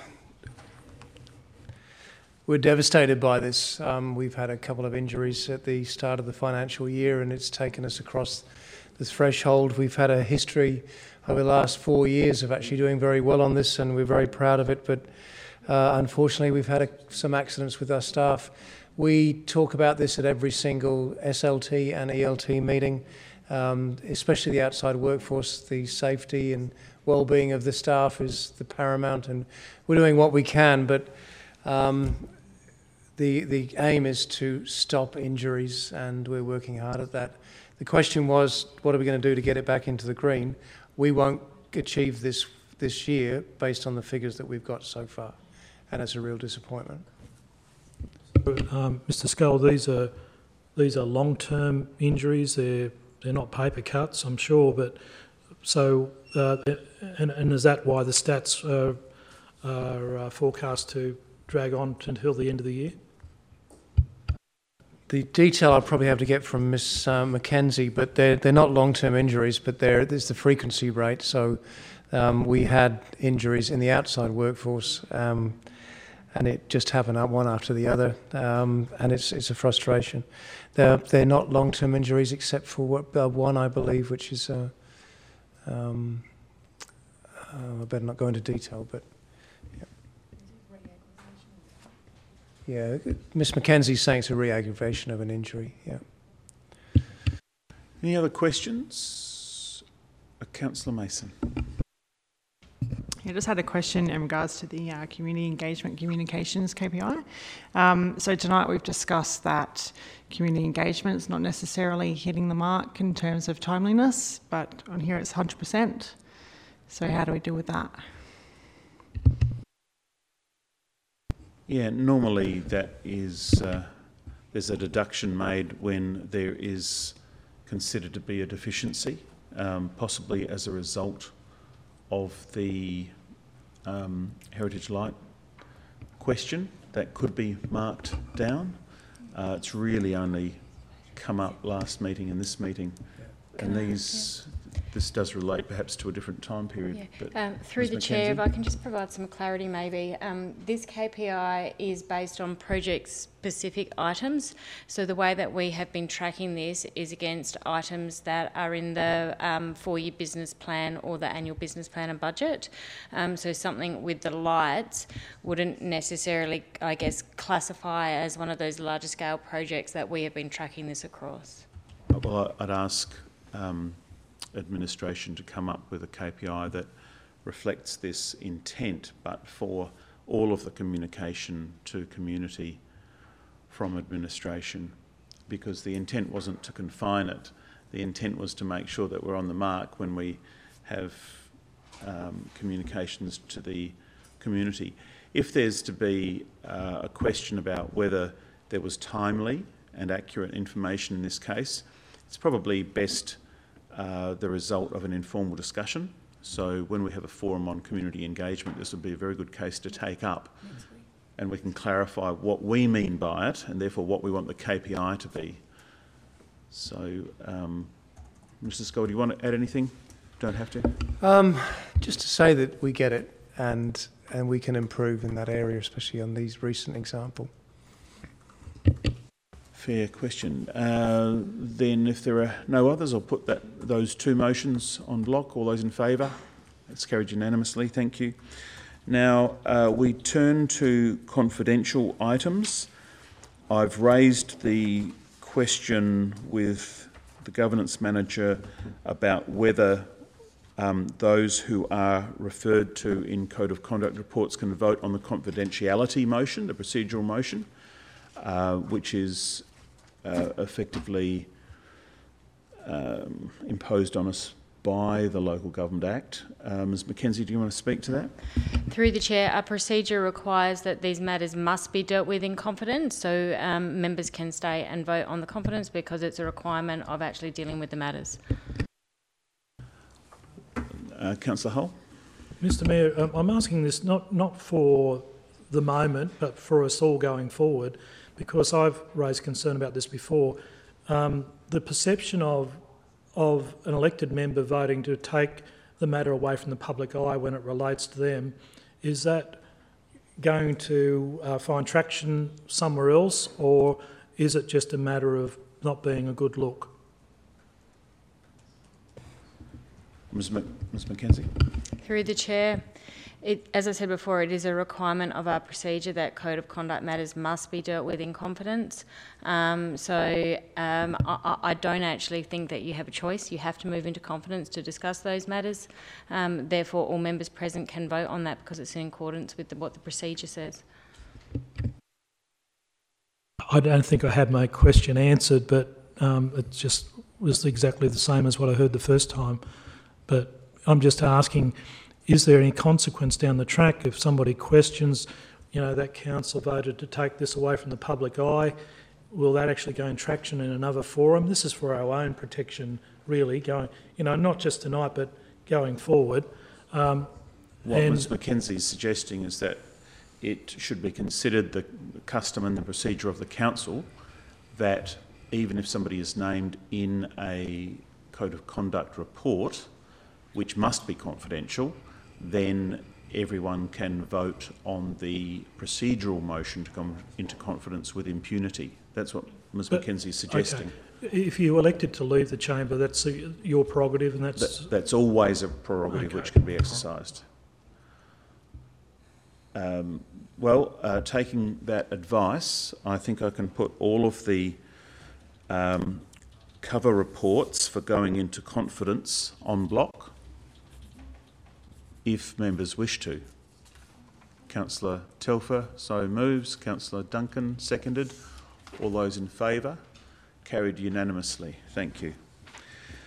we're devastated by this. Um, we've had a couple of injuries at the start of the financial year, and it's taken us across the threshold. We've had a history over the last four years of actually doing very well on this, and we're very proud of it, but uh, unfortunately we've had a, some accidents with our staff. We talk about this at every single S L T and E L T meeting, um, especially the outside workforce. The safety and well-being of the staff is the paramount, and we're doing what we can, but um, the, the aim is to stop injuries, and we're working hard at that. The question was, what are we going to do to get it back into the green? We won't achieve this this year based on the figures that we've got so far, and it's a real disappointment. Um, Mister Scull, these are these are long-term injuries. They're they're not paper cuts, I'm sure, but so uh, and, and is that why the stats are, are uh, forecast to drag on until the end of the year? The detail I'll probably have to get from Miss Uh, Mackenzie, but they're they're not long-term injuries, but they're there's the frequency rate. So Um, we had injuries in the outside workforce, um, and it just happened one after the other, um, and it's it's a frustration. They're, they're not long-term injuries except for what, uh, one, I believe, which is, uh, um, uh, I better not go into detail, but yeah, yeah Miss Mackenzie's saying it's a re-aggravation of an injury, yeah. Any other questions? Uh, Councillor Mason. I just had a question in regards to the uh, community engagement communications K P I. Um, so tonight we've discussed that community engagement is not necessarily hitting the mark in terms of timeliness, but on here it's one hundred percent. So how do we deal with that? Yeah, normally that is, uh, there's a deduction made when there is considered to be a deficiency, um, possibly as a result of the um, Heritage Light question that could be marked down. Uh, it's really only come up last meeting and this meeting, and these this does relate perhaps to a different time period. Yeah. But Um, through Miz the Chair, if Mackenzie? I can just provide some clarity maybe. Um, this K P I is based on project-specific items. So the way that we have been tracking this is against items that are in the um, four-year business plan or the annual business plan and budget. Um, so something with the lights wouldn't necessarily, I guess, classify as one of those larger scale projects that we have been tracking this across. Well, I'd ask um, administration to come up with a K P I that reflects this intent, but for all of the communication to community from administration, because the intent wasn't to confine it. The intent was to make sure that we're on the mark when we have um, communications to the community. If there's to be uh, a question about whether there was timely and accurate information in this case, it's probably best uh, the result of an informal discussion. So when we have a forum on community engagement, this would be a very good case to take up, and we can clarify what we mean by it and therefore what we want the K P I to be. So, um, Mister Scott, do you want to add anything? Don't have to. Um, just to say that we get it and and we can improve in that area, especially on these recent examples. Fair question. Uh, then if there are no others, I'll put that those two motions on block. All those in favour? That's carried unanimously. Thank you. Now uh, we turn to confidential items. I've raised the question with the governance manager about whether um, those who are referred to in Code of Conduct reports can vote on the confidentiality motion, the procedural motion, uh, which is Uh, effectively um, imposed on us by the Local Government Act. Uh, Miz Mackenzie, do you want to speak to that? Through the Chair, our procedure requires that these matters must be dealt with in confidence, so um, members can stay and vote on the confidence because it's a requirement of actually dealing with the matters. Uh, Councillor Hull? Mister Mayor, um, I'm asking this not, not for the moment, but for us all going forward, because I've raised concern about this before. Um, the perception of, of an elected member voting to take the matter away from the public eye when it relates to them, is that going to uh, find traction somewhere else, or is it just a matter of not being a good look? Miz Mc, Miz Mackenzie? Through the Chair, It, as I said before, it is a requirement of our procedure that Code of Conduct matters must be dealt with in confidence. Um, so um, I, I don't actually think that you have a choice. You have to move into confidence to discuss those matters. Um, therefore, all members present can vote on that because it's in accordance with the, what the procedure says. I don't think I had my question answered, but um, it just was exactly the same as what I heard the first time. But I'm just asking, is there any consequence down the track if somebody questions, you know, that council voted to take this away from the public eye? Will that actually gain traction in another forum? This is for our own protection, really, going, you know, not just tonight, but going forward. Um, what and Miz Mackenzie is suggesting is that it should be considered the custom and the procedure of the council that even if somebody is named in a Code of Conduct report, which must be confidential, then everyone can vote on the procedural motion to come into confidence with impunity. That's what Ms But- Mackenzie is suggesting. Okay. If you elected to leave the chamber, that's uh, your prerogative, and that's... That, that's always a prerogative Okay. which can be exercised. Um, well, uh, taking that advice, I think I can put all of the um, cover reports for going into confidence en bloc, if members wish to. Councillor Telfer so moves. Councillor Duncan seconded. All those in favour? Carried unanimously. Thank you.